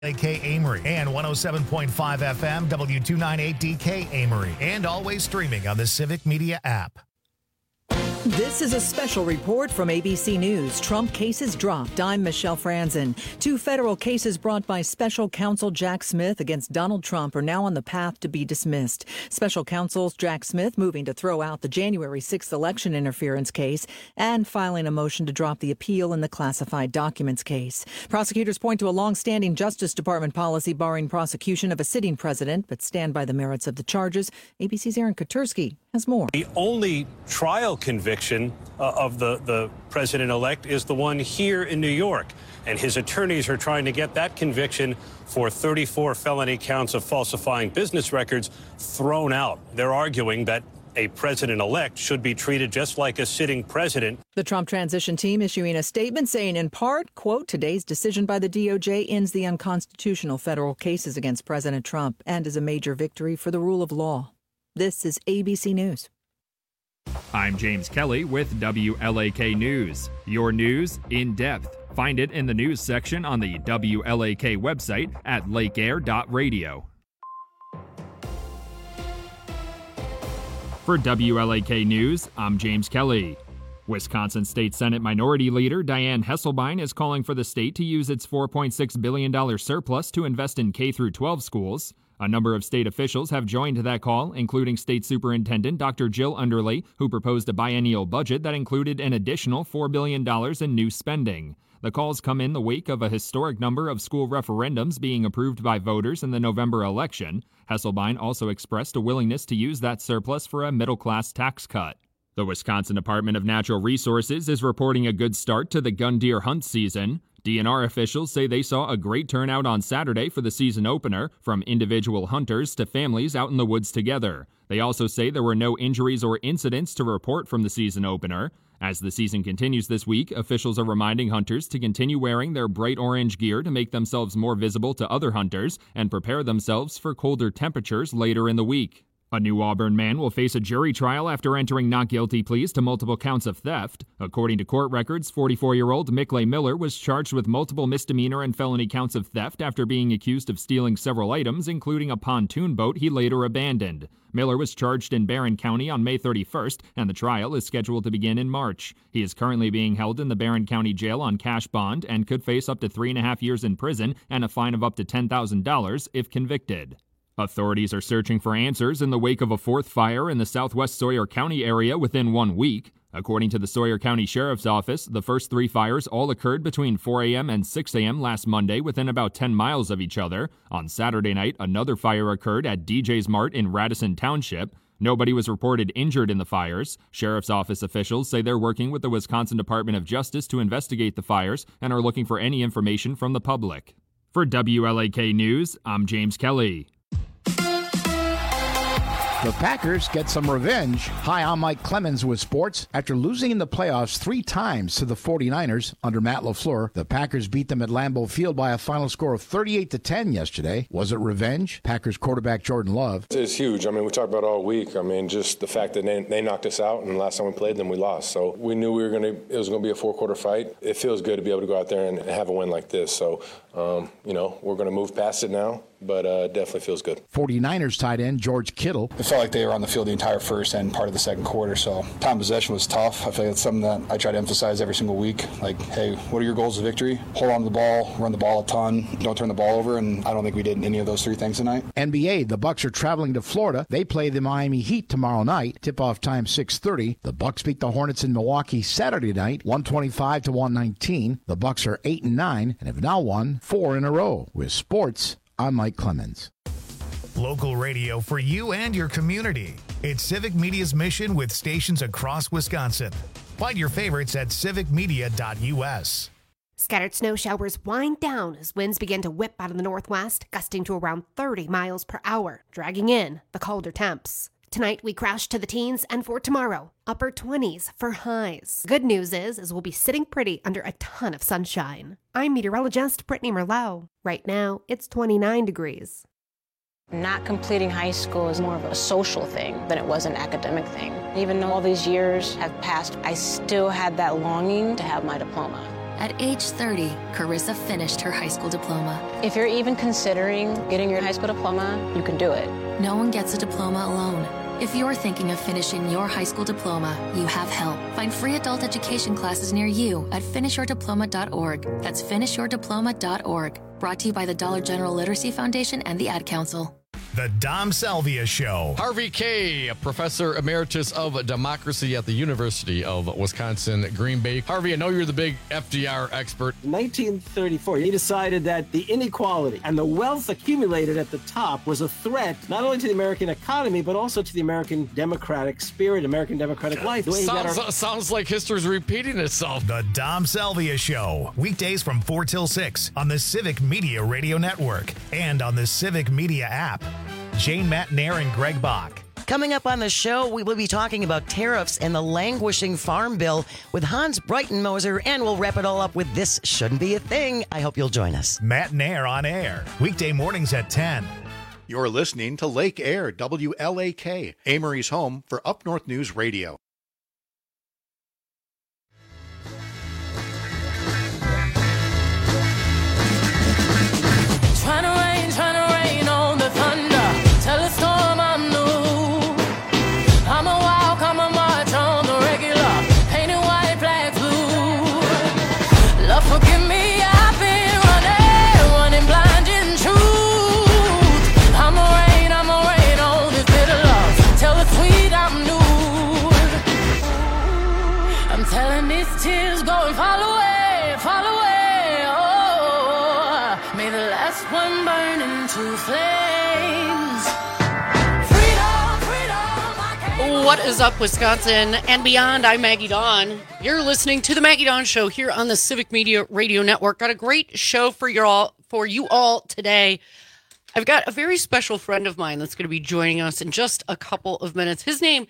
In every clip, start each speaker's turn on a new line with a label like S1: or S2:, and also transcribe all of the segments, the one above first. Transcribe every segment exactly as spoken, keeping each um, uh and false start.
S1: A K Amory and one oh seven point five F M W two ninety-eight D K Amory, and always streaming on the Civic Media app.
S2: This is a special report from A B C News. Trump cases dropped. I'm Michelle Franzen. Two federal cases brought by special counsel Jack Smith against Donald Trump are now on the path to be dismissed. Special counsel Jack Smith moving to throw out the January sixth election interference case and filing a motion to drop the appeal in the classified documents case. Prosecutors point to a long-standing Justice Department policy barring prosecution of a sitting president, but stand by the merits of the charges. A B C's Aaron Katersky has more.
S3: The only trial conviction uh, of the, the president-elect is the one here in New York. And his attorneys are trying to get that conviction for thirty-four felony counts of falsifying business records thrown out. They're arguing that a president-elect should be treated just like a sitting president.
S2: The Trump transition team issuing a statement saying in part, quote, today's decision by the D O J ends the unconstitutional federal cases against President Trump and is a major victory for the rule of law. This is A B C News.
S4: I'm James Kelly with W L A K News. Your news in depth. Find it in the news section on the W L A K website at lake air dot radio. For W L A K News, I'm James Kelly. Wisconsin State Senate Minority Leader Dianne Hesselbein is calling for the state to use its four point six billion dollars surplus to invest in K through twelve schools. A number of state officials have joined that call, including State Superintendent Doctor Jill Underley, who proposed a biennial budget that included an additional four billion dollars in new spending. The calls come in the wake of a historic number of school referendums being approved by voters in the November election. Hesselbein also expressed a willingness to use that surplus for a middle-class tax cut. The Wisconsin Department of Natural Resources is reporting a good start to the gun deer hunt season. D N R officials say they saw a great turnout on Saturday for the season opener, from individual hunters to families out in the woods together. They also say there were no injuries or incidents to report from the season opener. As the season continues this week, officials are reminding hunters to continue wearing their bright orange gear to make themselves more visible to other hunters and prepare themselves for colder temperatures later in the week. A New Auburn man will face a jury trial after entering not guilty pleas to multiple counts of theft. According to court records, forty-four-year-old Mickley Miller was charged with multiple misdemeanor and felony counts of theft after being accused of stealing several items, including a pontoon boat he later abandoned. Miller was charged in Barron County on May thirty-first, and the trial is scheduled to begin in March. He is currently being held in the Barron County Jail on cash bond and could face up to three and a half years in prison and a fine of up to ten thousand dollars if convicted. Authorities are searching for answers in the wake of a fourth fire in the southwest Sawyer County area within one week. According to the Sawyer County Sheriff's Office, the first three fires all occurred between four a.m. and six a.m. last Monday within about ten miles of each other. On Saturday night, another fire occurred at D J's Mart in Radisson Township. Nobody was reported injured in the fires. Sheriff's Office officials say they're working with the Wisconsin Department of Justice to investigate the fires and are looking for any information from the public. For W L A K News, I'm James Kelly.
S5: The Packers get some revenge. Hi, I'm Mike Clemens with sports. After losing in the playoffs three times to the forty-niners under Matt LaFleur, the Packers beat them at Lambeau Field by a final score of thirty-eight to ten yesterday. Was it revenge? Packers quarterback Jordan Love.
S6: It's huge. I mean, we talked about it all week. I mean, just the fact that they, they knocked us out, and the last time we played them, we lost. So we knew we were going to. It was going to be a four-quarter fight. It feels good to be able to go out there and have a win like this. So, um, you know, we're going to move past it now. But uh, definitely feels good.
S5: forty-niners tight end George Kittle.
S7: It felt like they were on the field the entire first and part of the second quarter, so time possession was tough. I feel like it's something that I try to emphasize every single week. Like, hey, what are your goals of victory? Hold on to the ball, run the ball a ton, don't turn the ball over, and I don't think we did any of those three things tonight.
S5: N B A, the Bucks are traveling to Florida. They play the Miami Heat tomorrow night. Tip-off time six thirty. The Bucks beat the Hornets in Milwaukee Saturday night, one twenty-five to one nineteen. The Bucks are eight and nine and have now won four in a row. With sports, I'm Mike Clemens.
S1: Local radio for you and your community. It's Civic Media's mission with stations across Wisconsin. Find your favorites at civic media dot u s.
S8: Scattered snow showers wind down as winds begin to whip out of the northwest, gusting to around thirty miles per hour, dragging in the colder temps. Tonight, we crash to the teens, and for tomorrow, upper twenties for highs. Good news is, is we'll be sitting pretty under a ton of sunshine. I'm meteorologist Brittany Merlot. Right now, it's twenty-nine degrees.
S9: Not completing high school is more of a social thing than it was an academic thing. Even though all these years have passed, I still had that longing to have my diploma.
S10: At age thirty, Carissa finished her high school diploma.
S9: If you're even considering getting your high school diploma, you can do it.
S10: No one gets a diploma alone. If you're thinking of finishing your high school diploma, you have help. Find free adult education classes near you at finish your diploma dot org. That's finish your diploma dot org. Brought to you by the Dollar General Literacy Foundation and the Ad Council.
S1: The Dom Salvia Show.
S11: Harvey Kaye, Professor Emeritus of Democracy at the University of Wisconsin, Green Bay. Harvey, I know you're the big F D R expert.
S12: In nineteen thirty-four, he decided that the inequality and the wealth accumulated at the top was a threat not only to the American economy, but also to the American democratic spirit, American democratic life. The way he got
S11: Sounds,
S12: our-
S11: sounds like history's repeating itself.
S1: The Dom Salvia Show. Weekdays from four till six on the Civic Media Radio Network and on the Civic Media app. Jane Matt Nair and Greg Bach.
S13: Coming up on the show, we will be talking about tariffs and the languishing farm bill with Hans Breitenmoser, and we'll wrap it all up with This Shouldn't Be a Thing. I hope you'll join us.
S1: Matt Nair on air. Weekday mornings at ten.
S14: You're listening to Lake Air, W L A K, Amory's home for Up North News Radio.
S15: Trying to rain, trying to rain on the thunder. Tell a storm I'm new. I'm a walk, I'm a march on the regular. Painted white flags blue. Love, forgive me, I've been running, running blind in truth. I'm a rain, I'm a rain on this bitter love. Tell the sweet I'm new. I'm telling these tears go and fall away, fall away. May the last one burn into flames. Freedom, freedom.
S16: What is up, Wisconsin and beyond? I'm Maggie Dawn. You're listening to the Maggie Dawn Show here on the Civic Media Radio Network. Got a great show for you all, for you all today. I've got a very special friend of mine that's going to be joining us in just a couple of minutes. His name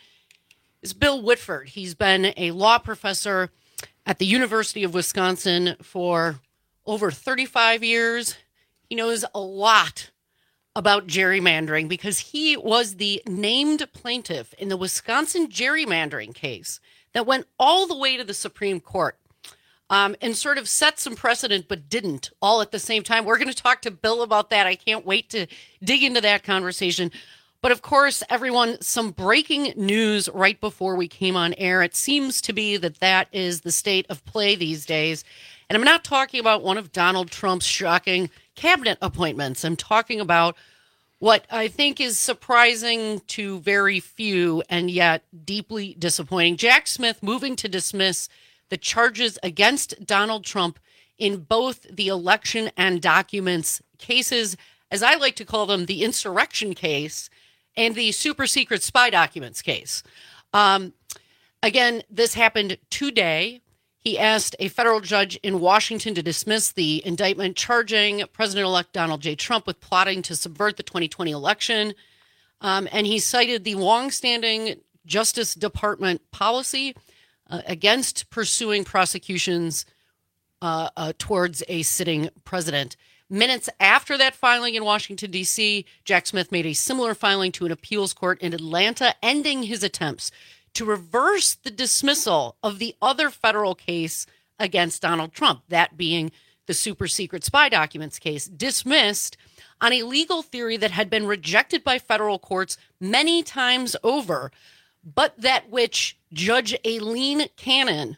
S16: is Bill Whitford. He's been a law professor at the University of Wisconsin for over thirty-five years. He knows a lot about gerrymandering because he was the named plaintiff in the Wisconsin gerrymandering case that went all the way to the Supreme Court um, and sort of set some precedent, but didn't all at the same time. We're going to talk to Bill about that. I can't wait to dig into that conversation. But of course, everyone, some breaking news right before we came on air. It seems to be that that is the state of play these days. And I'm not talking about one of Donald Trump's shocking cabinet appointments. I'm talking about what I think is surprising to very few and yet deeply disappointing. Jack Smith moving to dismiss the charges against Donald Trump in both the election and documents cases, as I like to call them, the insurrection case and the super secret spy documents case. Um, again, this happened today. He asked a federal judge in Washington to dismiss the indictment charging President-elect Donald J. Trump with plotting to subvert the twenty twenty election. Um, and he cited the longstanding Justice Department policy uh, against pursuing prosecutions uh, uh, towards a sitting president. Minutes after that filing in Washington, D C, Jack Smith made a similar filing to an appeals court in Atlanta, ending his attempts to reverse the dismissal of the other federal case against Donald Trump, that being the super secret spy documents case, dismissed on a legal theory that had been rejected by federal courts many times over, but that which Judge Aileen Cannon,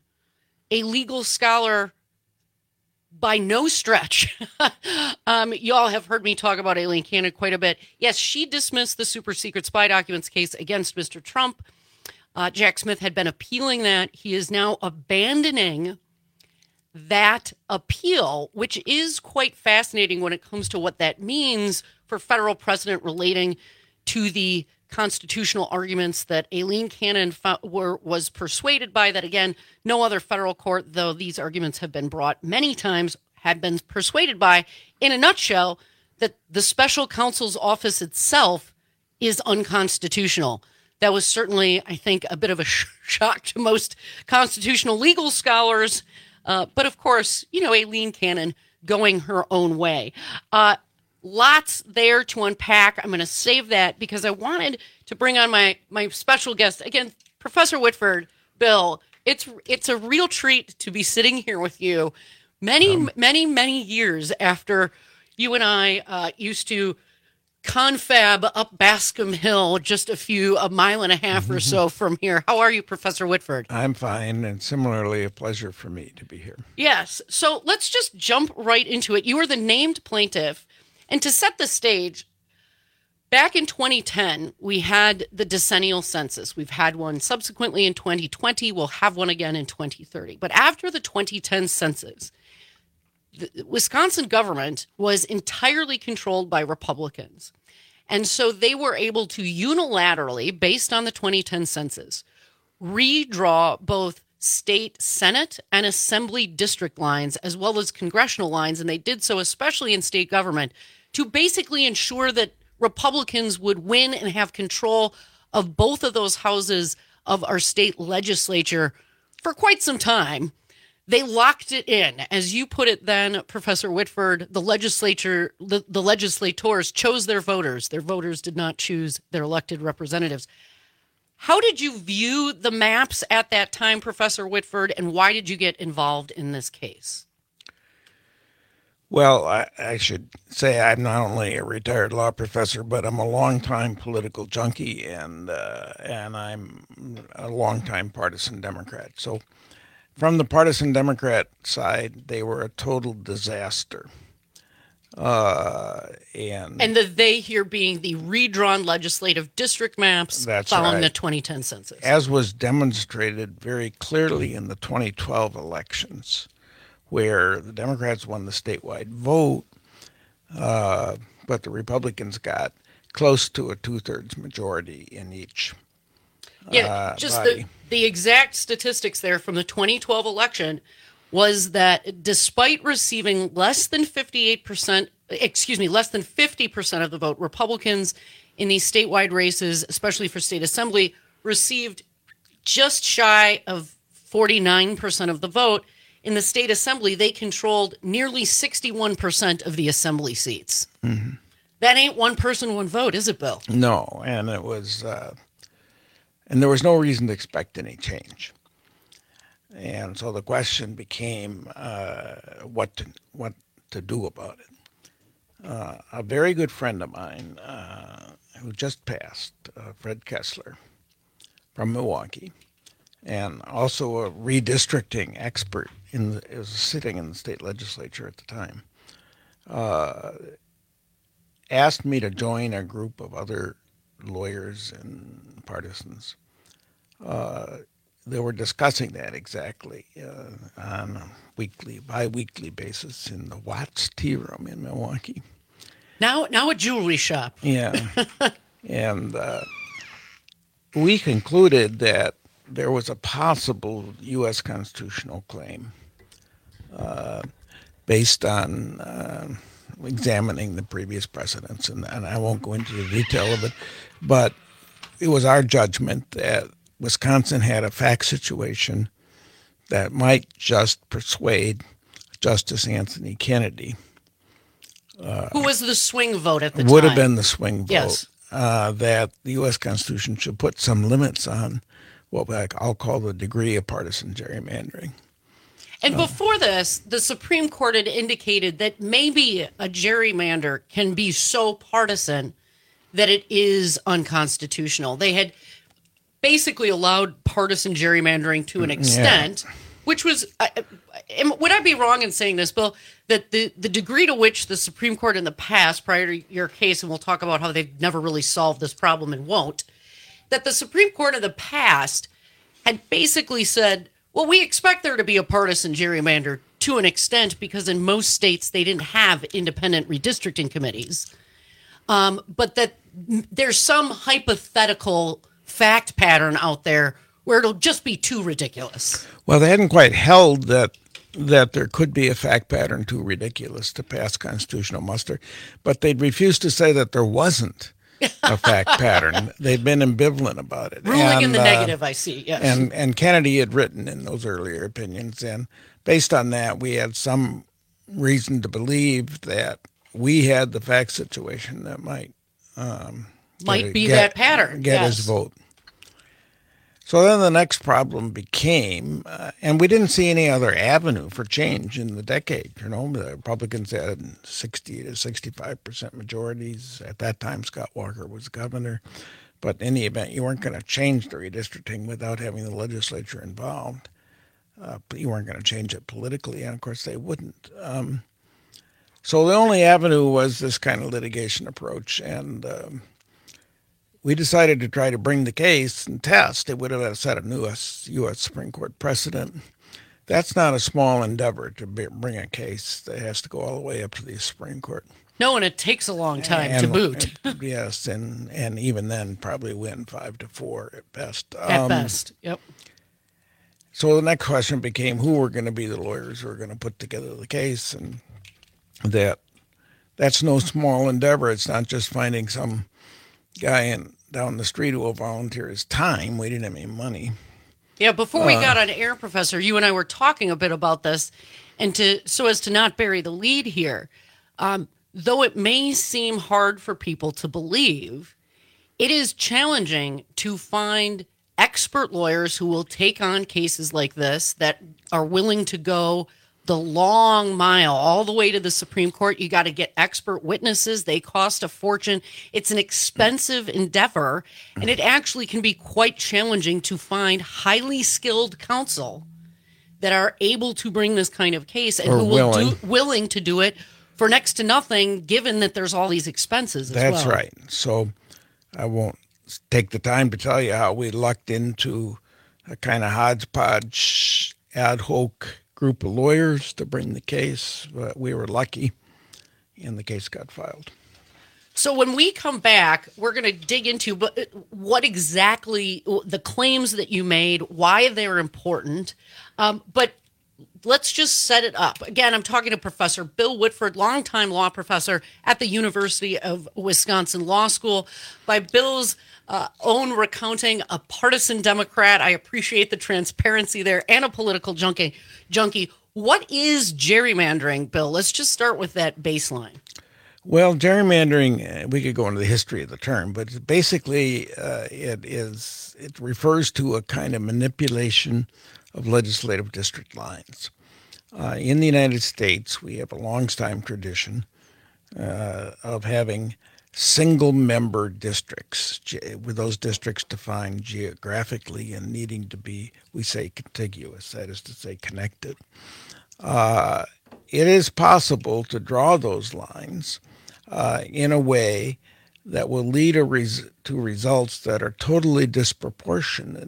S16: a legal scholar by no stretch, um, y'all have heard me talk about Aileen Cannon quite a bit. Yes, she dismissed the super secret spy documents case against Mister Trump. Uh, Jack Smith had been appealing that. He is now abandoning that appeal, which is quite fascinating when it comes to what that means for federal precedent relating to the constitutional arguments that Aileen Cannon fo- were, was persuaded by, that, again, no other federal court, though these arguments have been brought many times, had been persuaded by. In a nutshell, that the special counsel's office itself is unconstitutional. That was certainly, I think, a bit of a sh- shock to most constitutional legal scholars. Uh, but of course, you know, Aileen Cannon going her own way. Uh, lots there to unpack. I'm going to save that because I wanted to bring on my, my special guest. Again, Professor Whitford, Bill, it's, it's a real treat to be sitting here with you Many, um, many, many years after you and I uh, used to confab up Bascom Hill, just a few, a mile and a half or so from here. How are you, Professor Whitford?
S17: I'm fine, and similarly a pleasure for me to be here.
S16: Yes. So let's just jump right into it. You are the named plaintiff. And to set the stage, back in twenty ten, we had the decennial census. We've had one subsequently in twenty twenty. We'll have one again in twenty thirty. But after the twenty ten census, the Wisconsin government was entirely controlled by Republicans. And so they were able to unilaterally, based on the twenty ten census, redraw both state Senate and Assembly district lines, as well as congressional lines. And they did so especially in state government to basically ensure that Republicans would win and have control of both of those houses of our state legislature for quite some time. They locked it in. As you put it then, Professor Whitford, the legislature, the, the legislators chose their voters. Their voters did not choose their elected representatives. How did you view the maps at that time, Professor Whitford, and why did you get involved in this case?
S17: Well, I, I should say I'm not only a retired law professor, but I'm a longtime political junkie, and uh, and I'm a longtime partisan Democrat. So from the partisan Democrat side, they were a total disaster. Uh, and
S16: and the they here being the redrawn legislative district maps following right. the twenty ten census.
S17: As was demonstrated very clearly in the twenty twelve elections, where the Democrats won the statewide vote, uh, but the Republicans got close to a two-thirds majority in each
S16: Yeah,
S17: uh,
S16: just
S17: body.
S16: the, the exact statistics there from the twenty twelve election was that despite receiving less than fifty-eight percent, excuse me, less than fifty percent of the vote, Republicans in these statewide races, especially for state assembly, received just shy of forty-nine percent of the vote. In the state assembly, they controlled nearly sixty-one percent of the assembly seats.
S17: Mm-hmm.
S16: That ain't one person, one vote, is it, Bill?
S17: No, and it was, uh, and there was no reason to expect any change. And so the question became uh, what to, what to do about it. Uh, a very good friend of mine uh, who just passed, uh, Fred Kessler from Milwaukee, and also a redistricting expert, in the, was sitting in the state legislature at the time, uh, asked me to join a group of other lawyers and partisans. Uh, They were discussing that exactly uh, on a weekly, bi-weekly basis in the Watts Tea Room in Milwaukee.
S16: Now, now a jewelry shop.
S17: Yeah, and uh, we concluded that there was a possible U S constitutional claim uh, based on uh, examining the previous precedents, and, and I won't go into the detail of it, but it was our judgment that Wisconsin had a fact situation that might just persuade Justice Anthony Kennedy. Uh,
S16: Who was the swing vote at the
S17: would
S16: time?
S17: Would have been the swing vote.
S16: Yes.
S17: Uh, that the U S Constitution should put some limits on what I'll call the degree of partisan gerrymandering.
S16: And before this, the Supreme Court had indicated that maybe a gerrymander can be so partisan that it is unconstitutional. They had basically allowed partisan gerrymandering to an extent, yeah. which was, uh, would I be wrong in saying this, Bill, that the, the degree to which the Supreme Court in the past, prior to your case, and we'll talk about how they've never really solved this problem and won't, that the Supreme Court in the past had basically said, well, we expect there to be a partisan gerrymander to an extent because in most states they didn't have independent redistricting committees, um, but that there's some hypothetical fact pattern out there where it'll just be too ridiculous.
S17: Well, they hadn't quite held that that there could be a fact pattern too ridiculous to pass constitutional muster, but they'd refused to say that there wasn't a fact pattern. They'd been ambivalent about it.
S16: Ruling
S17: and,
S16: in the
S17: uh,
S16: negative, I see, yes.
S17: And, and Kennedy had written in those earlier opinions, and based on that, we had some reason to believe that we had the fact situation that might um,
S16: might
S17: get,
S16: be
S17: get,
S16: that pattern.
S17: Get
S16: yes.
S17: his vote. So then the next problem became, uh, and we didn't see any other avenue for change in the decade. You know, the Republicans had sixty to sixty-five percent majorities. At that time, Scott Walker was governor. But in any event, you weren't going to change the redistricting without having the legislature involved. Uh, but you weren't going to change it politically, and of course they wouldn't. Um, so the only avenue was this kind of litigation approach, and um, we decided to try to bring the case and test. It would have set a new U S, U S Supreme Court precedent. That's not a small endeavor to be, bring a case that has to go all the way up to the Supreme Court.
S16: No, and it takes a long time
S17: and,
S16: to boot.
S17: And, yes, and, and even then probably win five to four at best.
S16: At
S17: um,
S16: best, yep.
S17: So the next question became who were going to be the lawyers who were going to put together the case, and that that's no small endeavor. It's not just finding some guy in, down the street who will volunteer his time. We didn't have any money.
S16: Yeah, before we
S17: Uh,
S16: got on air, Professor, you and I were talking a bit about this, and to so as to not bury the lead here, um, though it may seem hard for people to believe, it is challenging to find expert lawyers who will take on cases like this, that are willing to go the long mile all the way to the Supreme Court. You got to get expert witnesses. They cost a fortune. It's an expensive endeavor, and it actually can be quite challenging to find highly skilled counsel that are able to bring this kind of case and
S17: Or
S16: who will
S17: willing.
S16: do willing to do it for next to nothing, given that there's all these expenses as
S17: That's
S16: well.
S17: right. So I won't take the time to tell you how we lucked into a kind of hodgepodge ad hoc group of lawyers to bring the case, but we were lucky, and the case got filed.
S16: So when we come back, we're going to dig into but what exactly the claims that you made, why they're important. Um, but let's just set it up. Again, I'm talking to Professor Bill Whitford, longtime law professor at the University of Wisconsin Law School. By Bill's uh, own recounting, a partisan Democrat. I appreciate the transparency there, and a political junkie. Junkie. What is gerrymandering, Bill? Let's just start with that baseline.
S17: Well, gerrymandering, uh, we could go into the history of the term, but basically uh, it is it refers to a kind of manipulation of legislative district lines. Uh, in the United States, we have a long-time tradition uh, of having single-member districts, ge- with those districts defined geographically and needing to be, we say, contiguous, that is to say, connected. Uh, it is possible to draw those lines uh, in a way that will lead a res- to results that are totally disproportionate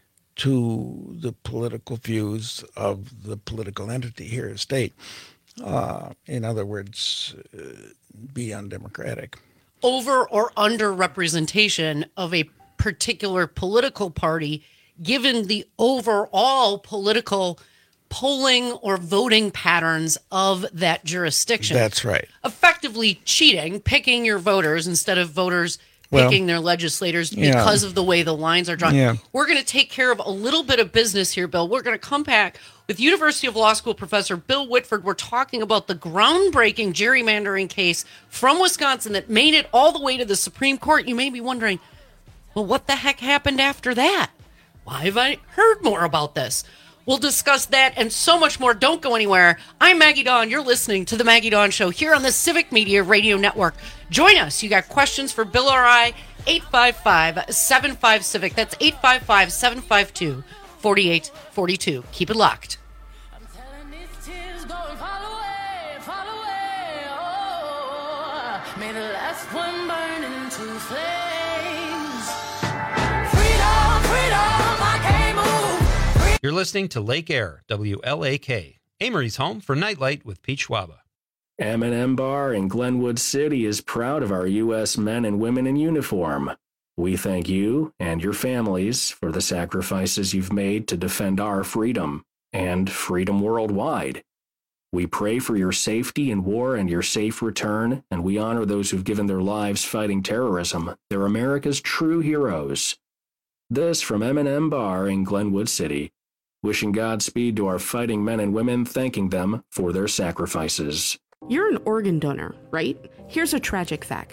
S17: to the political views of the political entity here, a state. Uh, in other words, uh, be undemocratic.
S16: Over or under representation of a particular political party, given the overall political polling or voting patterns of that jurisdiction.
S17: That's right.
S16: Effectively cheating, picking your voters instead of voters
S17: Well,
S16: picking their legislators
S17: yeah.
S16: because of the way the lines are drawn.
S17: Yeah.
S16: We're going to take care of a little bit of business here, Bill. We're going to come back with University of Law School professor Bill Whitford. We're talking about the groundbreaking gerrymandering case from Wisconsin that made it all the way to the Supreme Court. You may be wondering, well, what the heck happened after that? Why have I heard more about this? We'll discuss that and so much more. Don't go anywhere. I'm Maggie Dawn. You're listening to The Maggie Dawn Show here on the Civic Media Radio Network. Join us. You got questions for Bill or I, eight five five, seven five, CIVIC. That's eight five five, seven five two, four eight four two. Keep it locked.
S15: May the last one burn into flames. Freedom, freedom, I can't move. Free-
S18: You're listening to Lake Air, W L A K, Amory's home for Nightlight with Pete Schwaba.
S19: M and M Bar in Glenwood City is proud of our U S men and women in uniform. We thank you and your families for the sacrifices you've made to defend our freedom and freedom worldwide. We pray for your safety in war and your safe return, and we honor those who've given their lives fighting terrorism. They're America's true heroes. This from M and M Bar in Glenwood City. Wishing Godspeed to our fighting men and women, thanking them for their sacrifices.
S20: You're an organ donor, right? Here's a tragic fact. A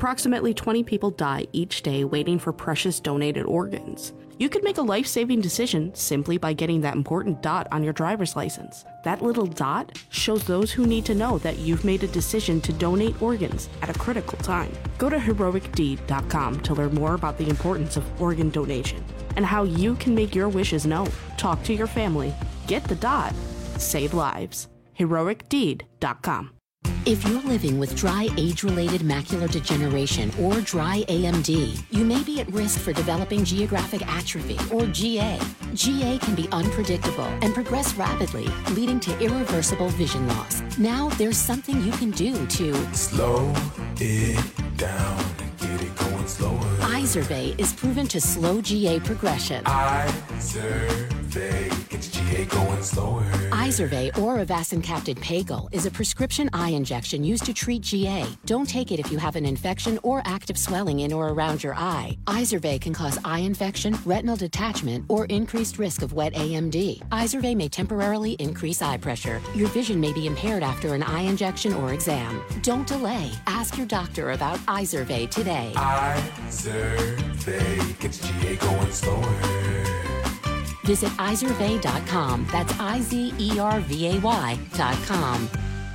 S20: Approximately twenty people die each day waiting for precious donated organs. You could make a life-saving decision simply by getting that important dot on your driver's license. That little dot shows those who need to know that you've made a decision to donate organs at a critical time. Go to heroic deed dot com to learn more about the importance of organ donation and how you can make your wishes known. Talk to your family. Get the dot. Save lives. heroic deed dot com.
S21: If you're living with dry age-related macular degeneration or dry A M D, you may be at risk for developing geographic atrophy or G A. G A can be unpredictable and progress rapidly, leading to irreversible vision loss. Now there's something you can do to
S22: slow it down and get it going slower.
S21: Izervay is proven to slow G A progression.
S22: Izervay gets G A going slower.
S21: Izervay or avacincaptad pegol is a prescription eye injection used to treat G A. Don't take it if you have an infection or active swelling in or around your eye. Izervay can cause eye infection, retinal detachment, or increased risk of wet A M D. Izervay may temporarily increase eye pressure. Your vision may be impaired after an eye injection or exam. Don't delay. Ask your doctor about Izervay today.
S22: Izervay gets G A going slower.
S21: Visit Izervay dot com. That's I Z E R V A Y dot com.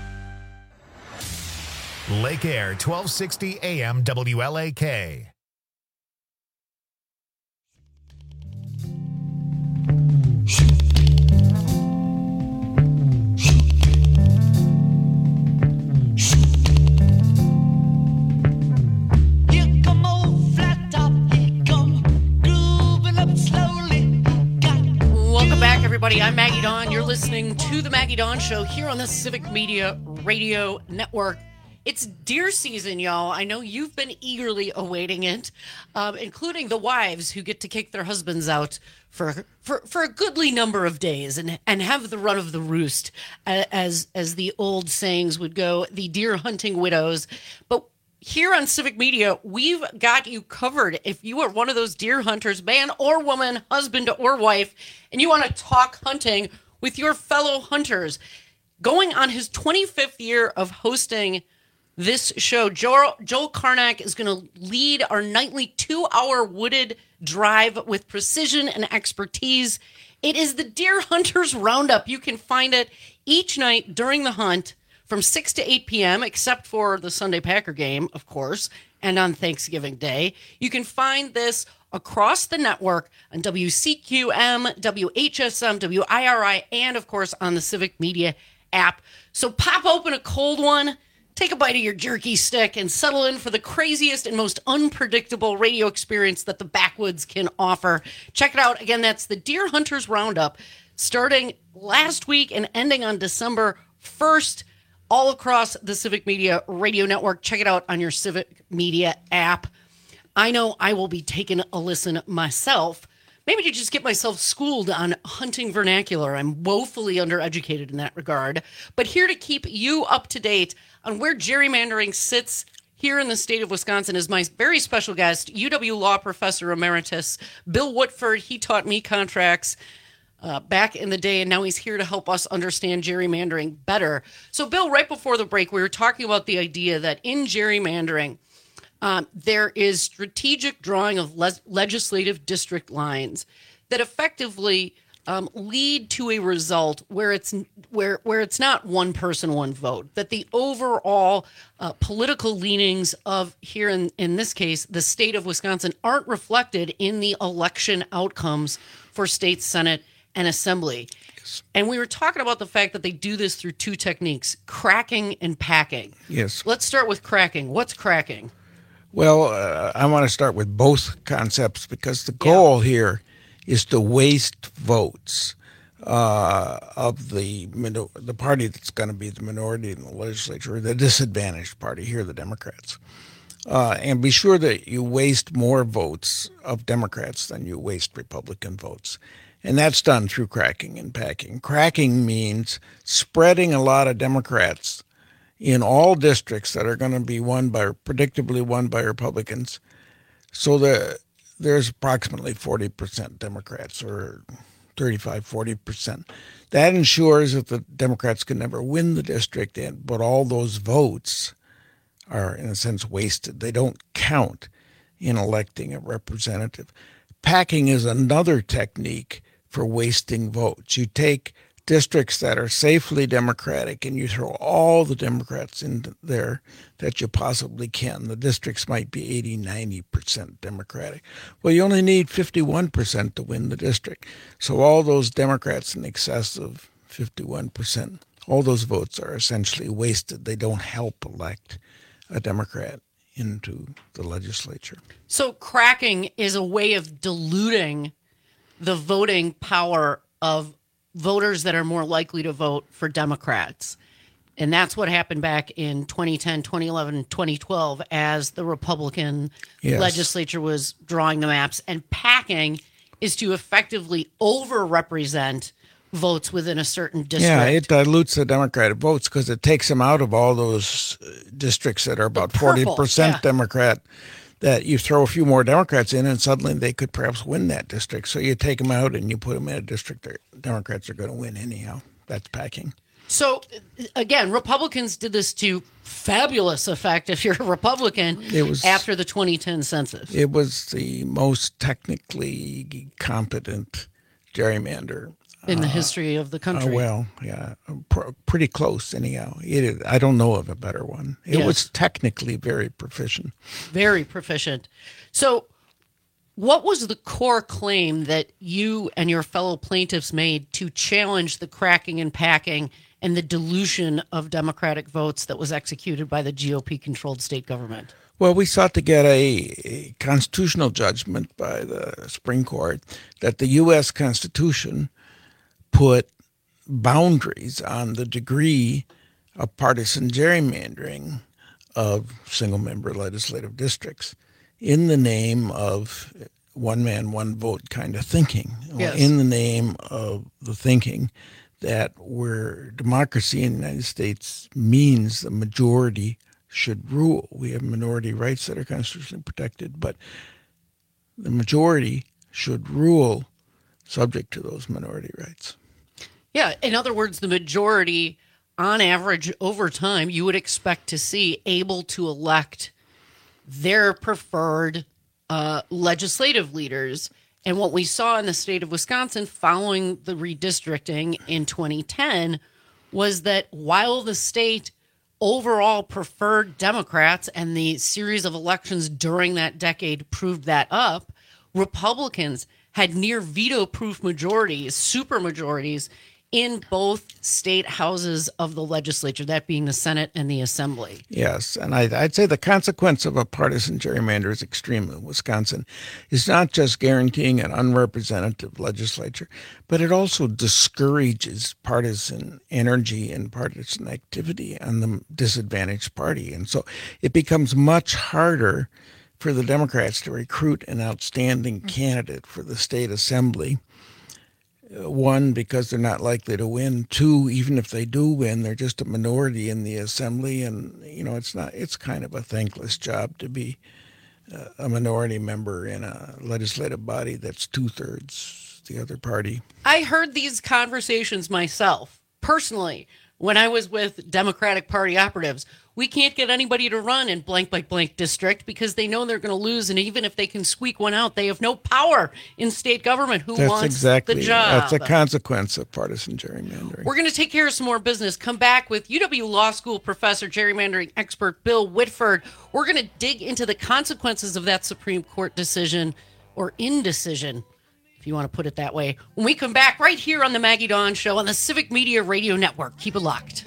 S1: Lake Air, twelve sixty A M W L A K.
S16: Welcome back, everybody. I'm Maggie Dawn. You're listening to The Maggie Dawn Show here on the Civic Media Radio Network. It's deer season, y'all. I know you've been eagerly awaiting it, um, including the wives who get to kick their husbands out for for, for a goodly number of days and, and have the run of the roost, as as the old sayings would go, the deer hunting widows. But here on Civic Media, we've got you covered. If you are one of those deer hunters, man or woman, husband or wife, and you want to talk hunting with your fellow hunters, going on his twenty-fifth year of hosting this show, Joel, Joel Karnak is going to lead our nightly two-hour wooded drive with precision and expertise. It is the Deer Hunters Roundup. You can find it each night during the hunt from six to eight p.m., except for the Sunday Packer game, of course, and on Thanksgiving Day. You can find this across the network on W C Q M, W H S M, W I R I, and, of course, on the Civic Media app. So pop open a cold one, take a bite of your jerky stick, and settle in for the craziest and most unpredictable radio experience that the backwoods can offer. Check it out. Again, that's the Deer Hunters Roundup, starting last week and ending on December first, all across the Civic Media Radio Network. Check it out on your Civic Media app. I know I will be taking a listen myself, maybe to just get myself schooled on hunting vernacular. I'm woefully undereducated in that regard. But here to keep you up to date on where gerrymandering sits here in the state of Wisconsin is my very special guest, U W Law Professor Emeritus Bill Woodford. He taught me contracts uh, back in the day, and now he's here to help us understand gerrymandering better. So, Bill, right before the break, we were talking about the idea that in gerrymandering, um, there is strategic drawing of le- legislative district lines that effectively um, lead to a result where it's where where it's not one person, one vote. That the overall uh, political leanings of here in in this case, the state of Wisconsin, aren't reflected in the election outcomes for state senate and assembly. Yes. And we were talking about the fact that they do this through two techniques: cracking and packing.
S17: Yes.
S16: Let's start with cracking. What's cracking?
S17: Well, uh, I want to start with both concepts because the goal yeah. here is to waste votes uh, of the minor- the party that's going to be the minority in the legislature, the disadvantaged party here, the Democrats. Uh, and be sure that you waste more votes of Democrats than you waste Republican votes. And that's done through cracking and packing. Cracking means spreading a lot of Democrats in all districts that are going to be won by, predictably won by Republicans, so that there's approximately forty percent Democrats, or thirty-five, forty percent. That ensures that the Democrats can never win the district, and but all those votes are, in a sense, wasted. They don't count in electing a representative. Packing is another technique for wasting votes. You take districts that are safely Democratic and you throw all the Democrats in there that you possibly can. The districts might be eighty, ninety percent Democratic. Well, you only need fifty-one percent to win the district. So all those Democrats in excess of fifty-one percent, all those votes are essentially wasted. They don't help elect a Democrat into the legislature.
S16: So cracking is a way of diluting the voting power of voters that are more likely to vote for Democrats. And that's what happened back in twenty ten, twenty eleven, twenty twelve as the Republican
S17: Yes.
S16: legislature was drawing the maps. And packing is to effectively overrepresent votes within a certain district.
S17: Yeah, it dilutes the Democratic votes because it takes them out of all those uh, districts that are about forty percent
S16: yeah.
S17: Democrat, that you throw a few more Democrats in and suddenly they could perhaps win that district. So you take them out and you put them in a district that Democrats are going to win anyhow. That's packing.
S16: So, again, Republicans did this to fabulous effect if you're a Republican
S17: It was-
S16: after the twenty ten census.
S17: It was the most technically competent gerrymander
S16: In the
S17: uh,
S16: history of the country.
S17: Uh, well, yeah, pr- pretty close anyhow. It is, I don't know of a better one. It
S16: Yes.
S17: was technically very proficient.
S16: Very proficient. So, what was the core claim that you and your fellow plaintiffs made to challenge the cracking and packing and the dilution of Democratic votes that was executed by the G O P-controlled state government?
S17: Well, we sought to get a, a constitutional judgment by the Supreme Court that the U S Constitution put boundaries on the degree of partisan gerrymandering of single-member legislative districts in the name of one man, one vote kind of thinking,
S16: Yes.
S17: in the name of the thinking that where democracy in the United States means the majority should rule. We have minority rights that are constitutionally protected, but the majority should rule subject to those minority rights.
S16: Yeah, in other words, the majority, on average, over time, you would expect to see able to elect their preferred uh, legislative leaders. And what we saw in the state of Wisconsin following the redistricting in twenty ten was that while the state overall preferred Democrats, and the series of elections during that decade proved that up, Republicans had near veto-proof majorities, super majorities, in both state houses of the legislature, that being the Senate and the Assembly.
S17: Yes, and I, I'd say the consequence of a partisan gerrymander is extreme in Wisconsin. It's not just guaranteeing an unrepresentative legislature, but it also discourages partisan energy and partisan activity on the disadvantaged party. And so it becomes much harder for the Democrats to recruit an outstanding candidate for the state assembly. One, because they're not likely to win. Two, even if they do win, they're just a minority in the assembly, and you know it's not. It's kind of a thankless job to be uh, a minority member in a legislative body that's two thirds the other party.
S16: I heard these conversations myself, personally, when I was with Democratic Party operatives. We can't get anybody to run in blank by blank district because they know they're going to lose, and even if they can squeak one out, they have no power in state government. Who
S17: That's
S16: wants
S17: exactly,
S16: the job?
S17: That's a consequence of partisan gerrymandering.
S16: We're going to take care of some more business. Come back with U W Law School professor, gerrymandering expert Bill Whitford. We're going to dig into the consequences of that Supreme Court decision, or indecision, if you want to put it that way, when we come back right here on the Maggie Dawn Show on the Civic Media Radio Network. Keep it locked.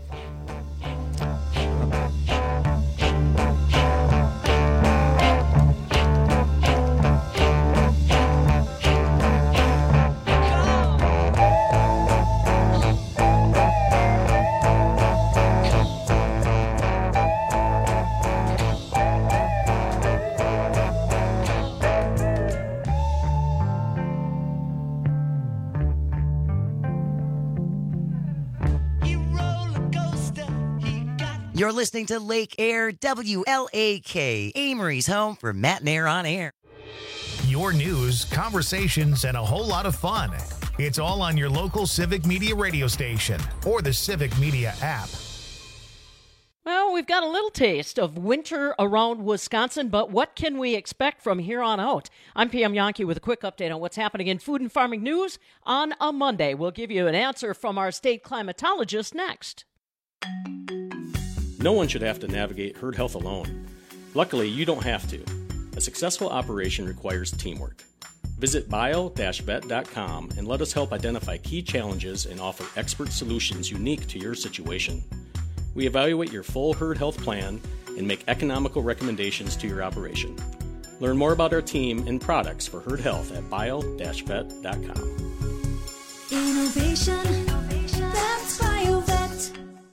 S13: You're listening to Lake Air, W L A K, Amory's home for Matt and Air on Air.
S1: Your news, conversations, and a whole lot of fun. It's all on your local Civic Media radio station or the Civic Media app.
S16: Well, we've got a little taste of winter around Wisconsin, but what can we expect from here on out? I'm Pam Yankee with a quick update on what's happening in food and farming news on a Monday. We'll give you an answer from our state climatologist next.
S2: No one should have to navigate herd health alone. Luckily, you don't have to. A successful operation requires teamwork. Visit bio dash vet dot com and let us help identify key challenges and offer expert solutions unique to your situation. We evaluate your full herd health plan and make economical recommendations to your operation. Learn more about our team and products for herd health at bio dash vet dot com.
S3: Innovation, that's BioVet.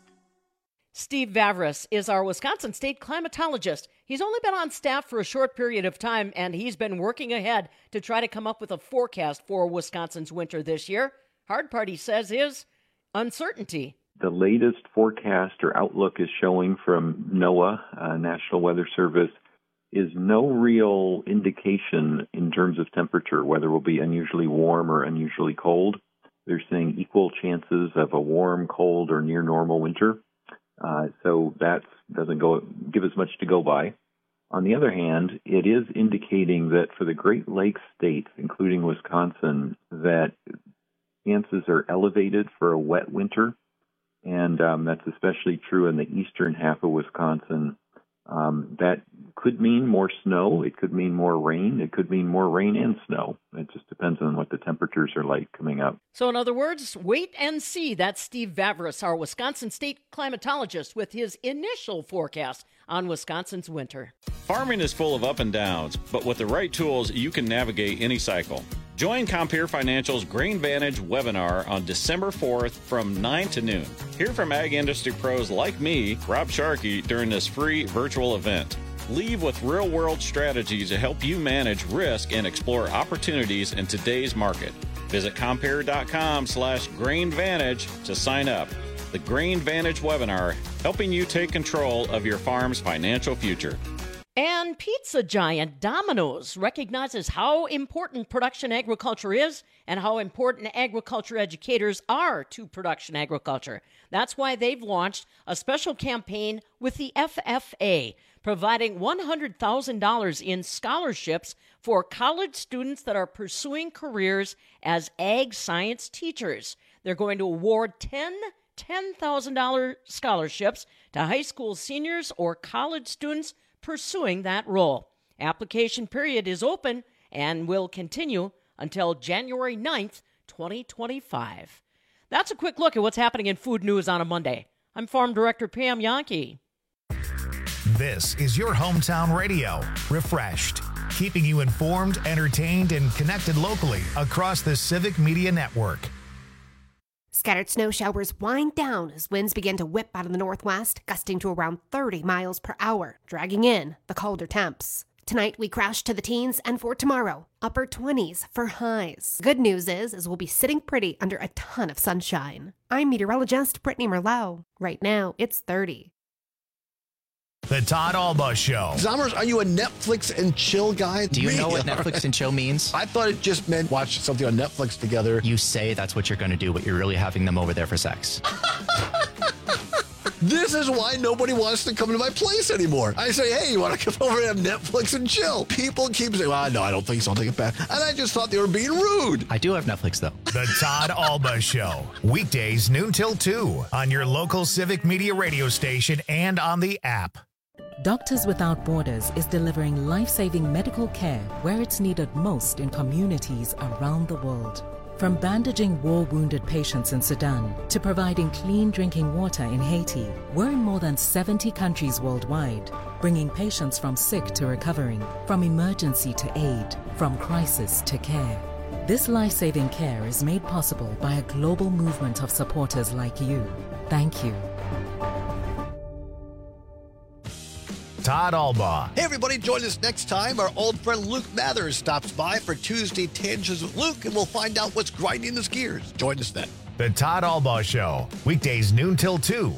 S16: Steve Vavris is our Wisconsin state climatologist. He's only been on staff for a short period of time, and he's been working ahead to try to come up with a forecast for Wisconsin's winter this year. Hard part, he says, is uncertainty.
S23: The latest forecast or outlook is showing from NOAA, uh, National Weather Service, is no real indication in terms of temperature, whether it will be unusually warm or unusually cold. They're saying equal chances of a warm, cold, or near normal winter. Uh, so that doesn't go give us much to go by. On the other hand, it is indicating that for the Great Lakes states, including Wisconsin, that chances are elevated for a wet winter. And um, that's especially true in the eastern half of Wisconsin. Um, that could mean more snow. It could mean more rain. It could mean more rain and snow. It just depends on what the temperatures are like coming up.
S16: So in other words, wait and see. That's Steve Vavris, our Wisconsin state climatologist, with his initial forecast on Wisconsin's winter.
S24: Farming is full of up and downs, but with the right tools, you can navigate any cycle. Join Compeer Financial's GrainVantage webinar on December fourth from nine to noon. Hear from ag industry pros like me, Rob Sharkey, during this free virtual event. Leave with real-world strategies to help you manage risk and explore opportunities in today's market. Visit Compeer.com slash GrainVantage to sign up. The GrainVantage webinar, helping you take control of your farm's financial future.
S16: And pizza giant Domino's recognizes how important production agriculture is and how important agriculture educators are to production agriculture. That's why they've launched a special campaign with the F F A, providing one hundred thousand dollars in scholarships for college students that are pursuing careers as ag science teachers. They're going to award ten ten thousand dollars scholarships to high school seniors or college students pursuing that role. Application period is open and will continue until January ninth, twenty twenty-five. That's a quick look at what's happening in food news on a Monday. I'm Farm Director Pam Yankee.
S1: This is your hometown radio, Refreshed, keeping you informed, entertained, and connected locally across the Civic Media Network.
S8: Scattered snow showers wind down as winds begin to whip out of the northwest, gusting to around thirty miles per hour, dragging in the colder temps. Tonight, we crash to the teens, and for tomorrow, upper twenties for highs. Good news is, is we'll be sitting pretty under a ton of sunshine. I'm meteorologist Brittany Merlot. Right now, it's thirty.
S1: The Todd Alba Show.
S25: Zommers, are you a Netflix and chill guy?
S26: Do you really? know what Netflix and chill means?
S25: I thought it just meant watch something on Netflix together.
S26: You say that's what you're going to do, but you're really having them over there for sex.
S25: This is why nobody wants to come to my place anymore. I say, hey, you want to come over and have Netflix and chill? People keep saying, well, no, I don't think so. I'll take it back. And I just thought they were being rude.
S26: I do have Netflix, though.
S1: The Todd Alba Show. Weekdays, noon till two on your local Civic Media radio station and on the app.
S27: Doctors Without Borders is delivering life-saving medical care where it's needed most in communities around the world. From bandaging war-wounded patients in Sudan to providing clean drinking water in Haiti, we're in more than seventy countries worldwide, bringing patients from sick to recovering, from emergency to aid, from crisis to care. This life-saving care is made possible by a global movement of supporters like you. Thank you.
S1: Todd Alba.
S25: Hey, everybody, join us next time. Our old friend Luke Mathers stops by for Tuesday Tangents with Luke, and we'll find out what's grinding his gears. Join us then.
S1: The Todd Alba Show. Weekdays, noon till two.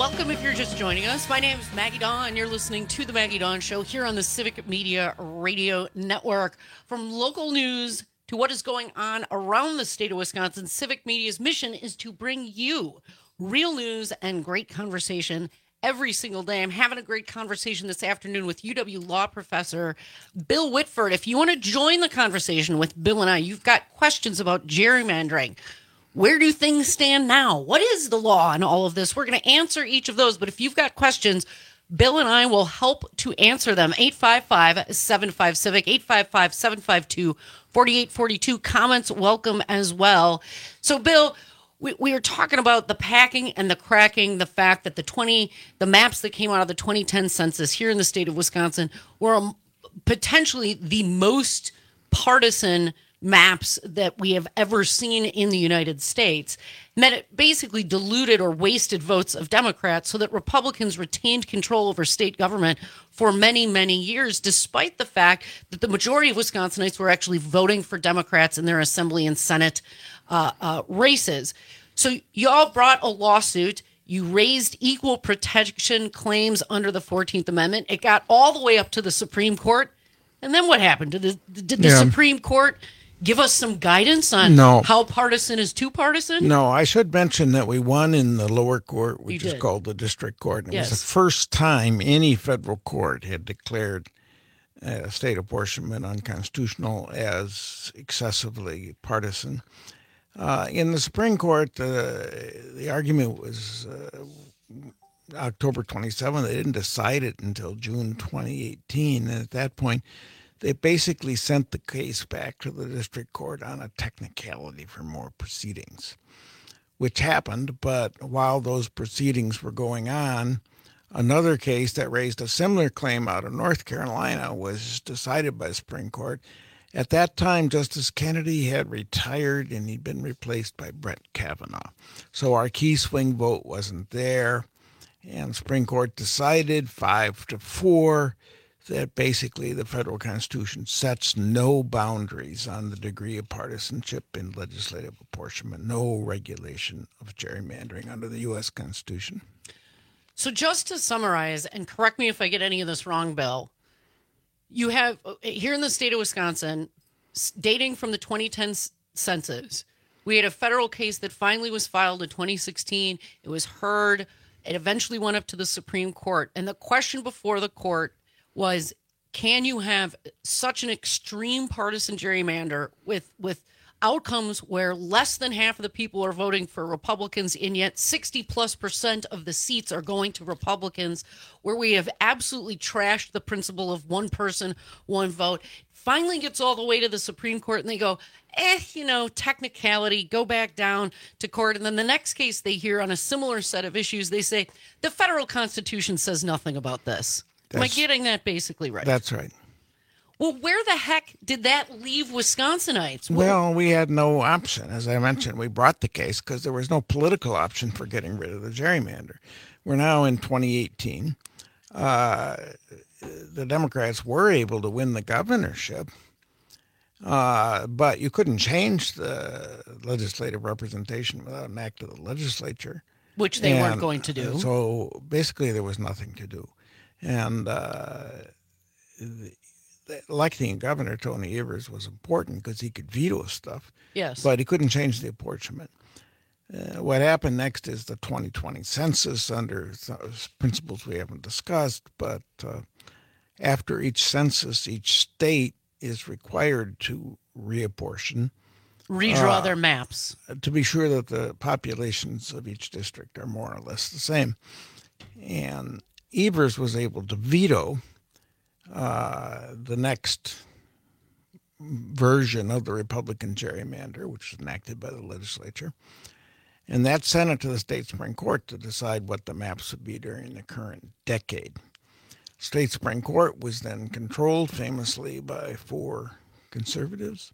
S16: welcome if you're just joining us. My name is Maggie Dawn. You're listening to The Maggie Dawn Show here on the Civic Media Radio Network. From local news to what is going on around the state of Wisconsin, Civic Media's mission is to bring you real news and great conversation every single day. I'm having a great conversation this afternoon with U W law professor Bill Whitford. If you want to join the conversation with Bill and I, you've got questions about gerrymandering. Where do things stand now? What is the law on all of this? We're going to answer each of those, but if you've got questions, Bill and I will help to answer them. eight five five, seven five, CIVIC, eight five five, seven five two, four eight four two. Comments welcome as well. So, Bill, we, we were talking about the packing and the cracking, the fact that the twenty, the maps that came out of the twenty ten census here in the state of Wisconsin were um, potentially the most partisan maps that we have ever seen in the United States. Meant it basically diluted or wasted votes of Democrats so that Republicans retained control over state government for many, many years, despite the fact that the majority of Wisconsinites were actually voting for Democrats in their Assembly and Senate uh, uh, races. So y'all brought a lawsuit. You raised equal protection claims under the fourteenth Amendment. It got all the way up to the Supreme Court. And then what happened? Did the, did the
S17: Yeah.
S16: Supreme Court give us some guidance on
S17: No.
S16: how partisan is too partisan?
S17: No, I should mention that we won in the lower court, which
S16: You
S17: is
S16: did.
S17: called the district court. And It
S16: Yes.
S17: was the first time any federal court had declared uh, state apportionment unconstitutional as excessively partisan. Uh, in the Supreme Court, uh, the argument was uh, October twenty-seventh. They didn't decide it until June twenty eighteen. And at that point, they basically sent the case back to the district court on a technicality for more proceedings, which happened. But while those proceedings were going on, another case that raised a similar claim out of North Carolina was decided by the Supreme Court. At that time, Justice Kennedy had retired and he'd been replaced by Brett Kavanaugh. So our key swing vote wasn't there. And the Supreme Court decided five to four that basically the federal Constitution sets no boundaries on the degree of partisanship in legislative apportionment, no regulation of gerrymandering under the U S Constitution.
S16: So just to summarize, and correct me if I get any of this wrong, Bill, you have here in the state of Wisconsin, s- dating from the twenty ten s- census, we had a federal case that finally was filed in twenty sixteen. It was heard. It eventually went up to the Supreme Court. And the question before the court was, can you have such an extreme partisan gerrymander with with outcomes where less than half of the people are voting for Republicans, and yet sixty plus percent of the seats are going to Republicans, where we have absolutely trashed the principle of one person, one vote. Finally gets all the way to the Supreme Court and they go, eh, you know, technicality, go back down to court. And then the next case they hear on a similar set of issues, they say, the federal Constitution says nothing about this. Am I
S17: That's-
S16: getting that basically right?
S17: That's right.
S16: Well, where the heck did that leave Wisconsinites? What-
S17: Well, we had no option. As I mentioned, we brought the case because there was no political option for getting rid of the gerrymander. We're now in twenty eighteen. Uh, the Democrats were able to win the governorship, uh, but you couldn't change the legislative representation without an act of the legislature.
S16: Which they weren't
S17: And
S16: going to do.
S17: So basically, there was nothing to do. And uh, the, the electing Governor Tony Evers was important because he could veto stuff.
S16: Yes.
S17: But he couldn't change the apportionment. Uh, what happened next is the twenty twenty census under th- principles we haven't discussed. But uh, after each census, each state is required to reapportion.
S16: Redraw
S17: uh,
S16: their maps.
S17: to be sure that the populations of each district are more or less the same. And Evers was able to veto uh, the next version of the Republican gerrymander, which was enacted by the legislature. And that sent it to the state Supreme Court to decide what the maps would be during the current decade. State Supreme Court was then controlled famously by four conservatives.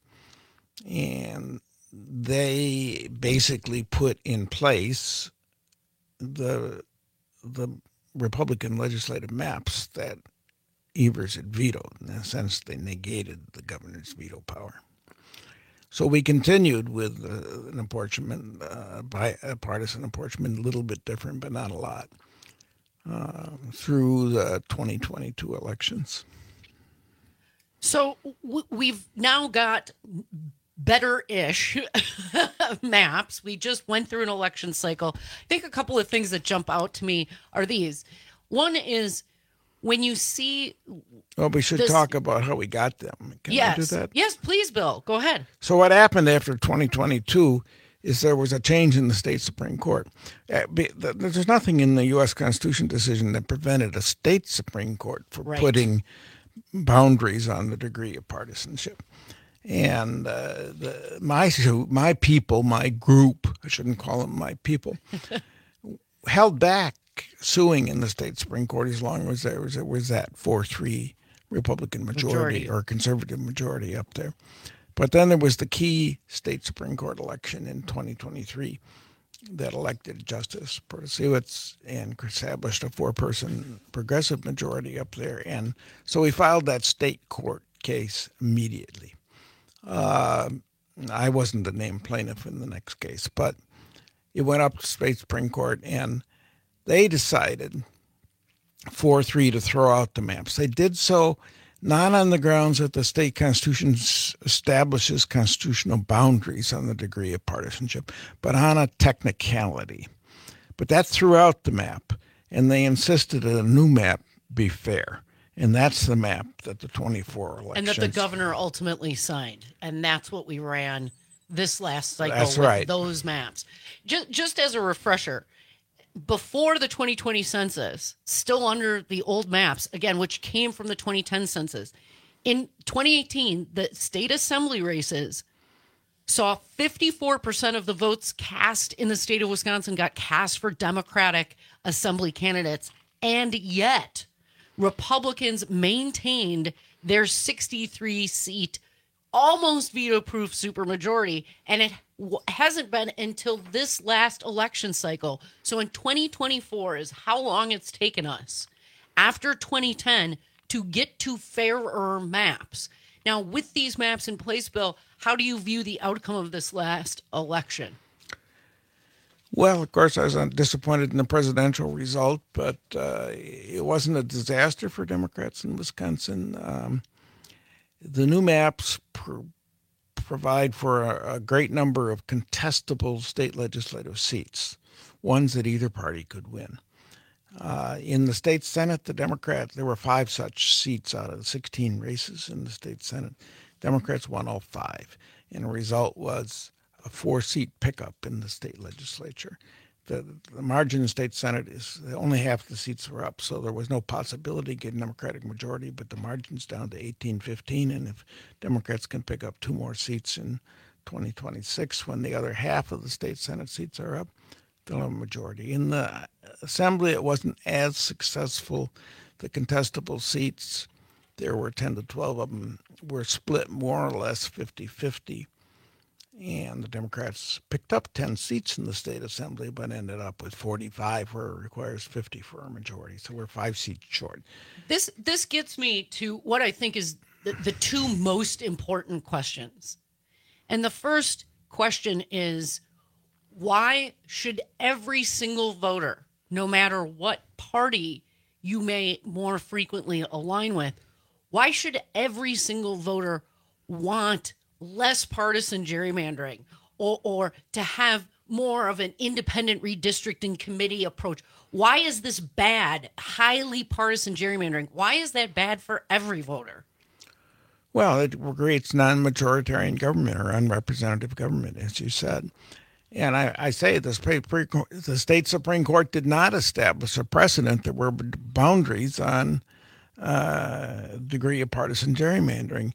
S17: And they basically put in place the the Republican legislative maps that Evers had vetoed. In a sense, they negated the governor's veto power. So we continued with uh, an apportionment, uh, by a partisan apportionment, a little bit different, but not a lot. uh, through the twenty twenty-two elections.
S16: So w- we've now got better-ish maps. We just went through an election cycle. I think a couple of things that jump out to me are these. One is when you see...
S17: Well, we should
S16: this,
S17: talk about how we got them. Can
S16: yes.
S17: I do that?
S16: Yes, please, Bill. Go ahead.
S17: So what happened after twenty twenty-two is there was a change in the state Supreme Court. Uh, be, the, there's nothing in the U S Constitution decision that prevented a state Supreme Court from
S16: Right.
S17: putting boundaries on the degree of partisanship. And uh, the, my my people, my group, I shouldn't call them my people, held back suing in the state Supreme Court as long as there was, there was that four three Republican majority,
S16: Majority.
S17: or conservative majority up there. But then there was the key state Supreme Court election in twenty twenty-three that elected Justice Protasiewicz and established a four-person progressive majority up there. And so we filed that state court case immediately. Uh, I wasn't the named plaintiff in the next case, but it went up to state Supreme Court, and they decided four three to throw out the maps. They did so not on the grounds that the state constitution establishes constitutional boundaries on the degree of partisanship, but on a technicality. But that threw out the map, and they insisted that a new map be fair. And that's the map that the twenty-four elections...
S16: And that the governor ultimately signed. And that's what we ran this last cycle
S17: That's
S16: with
S17: right.
S16: those maps. Just, just as a refresher, before the twenty twenty census, still under the old maps, again, which came from the twenty ten census, in twenty eighteen, the state assembly races saw fifty-four percent of the votes cast in the state of Wisconsin got cast for Democratic assembly candidates. And yet, Republicans maintained their sixty-three seat, almost veto-proof supermajority, and it w- hasn't been until this last election cycle. So in twenty twenty-four is how long it's taken us after twenty ten to get to fairer maps. Now, with these maps in place, Bill, how do you view the outcome of this last election?
S17: Well, of course, I was disappointed in the presidential result, but uh, it wasn't a disaster for Democrats in Wisconsin. Um, the new maps pr- provide for a, a great number of contestable state legislative seats, ones that either party could win. Uh, in the state Senate, the Democrats, there were five such seats out of the sixteen races in the state Senate. Democrats won all five, and the result was a four-seat pickup in the state legislature. The, the margin in the state Senate is only half the seats were up, so there was no possibility of getting Democratic majority, but the margin's down to eighteen fifteen, and if Democrats can pick up two more seats in twenty twenty-six when the other half of the state Senate seats are up, they'll have a majority. In the Assembly, it wasn't as successful. The contestable seats, there were ten to twelve of them, were split more or less fifty-fifty. And the Democrats picked up ten seats in the state assembly, but ended up with forty-five, where it requires fifty for a majority. So we're five seats short.
S16: This this gets me to what I think is the, the two most important questions. And the first question is, why should every single voter, no matter what party you may more frequently align with, why should every single voter want less partisan gerrymandering, or, or to have more of an independent redistricting committee approach? Why is this bad, highly partisan gerrymandering? Why is that bad for every voter?
S17: Well, it creates non-majoritarian government or unrepresentative government, as you said. And I, I say the state, the state Supreme Court did not establish a precedent that were boundaries on uh, degree of partisan gerrymandering.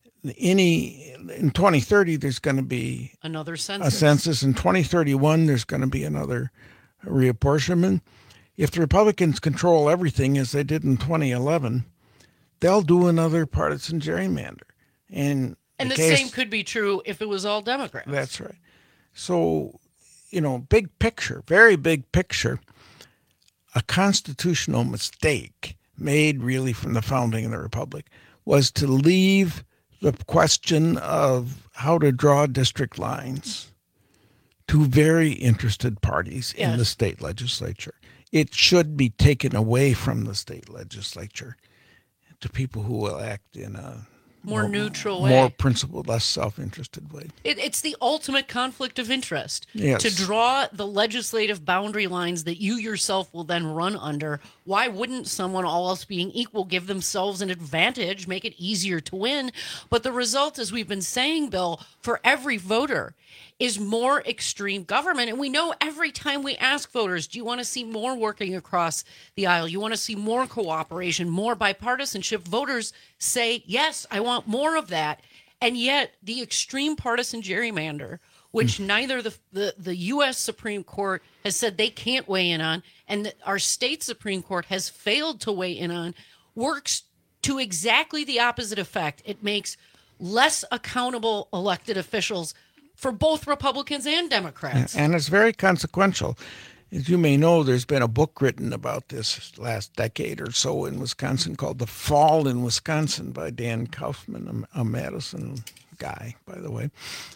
S17: Any in twenty thirty, there's going to be
S16: another census.
S17: A census. In twenty thirty-one, there's going to be another reapportionment. If the Republicans control everything as they did in twenty eleven, they'll do another partisan gerrymander. And
S16: and the, the
S17: case,
S16: same could be true if it was all Democrats.
S17: That's right. So, you know, big picture, very big picture, a constitutional mistake made really from the founding of the Republic was to leave the question of how to draw district lines to very interested parties
S16: yes.
S17: in the state legislature. it should be taken away from the state legislature to people who will act in a
S16: more, more neutral way,
S17: more principled, less self-interested way.
S16: It, it's the ultimate conflict of interest.
S17: Yes.
S16: To draw the legislative boundary lines that you yourself will then run under. Why wouldn't someone, all else being equal, give themselves an advantage, make it easier to win? But the result, as we've been saying, Bill, for every voter is more extreme government. And we know every time we ask voters, do you want to see more working across the aisle? You want to see more cooperation, more bipartisanship? Voters say, yes, I want more of that. And yet the extreme partisan gerrymander, which mm. neither the, the, the U S Supreme Court has said they can't weigh in on, and the, our state Supreme Court has failed to weigh in on, works to exactly the opposite effect. It makes less accountable elected officials for both Republicans and Democrats.
S17: And it's very consequential. As you may know, there's been a book written about this last decade or so in Wisconsin called The Fall in Wisconsin by Dan Kaufman, a Madison guy, by the way.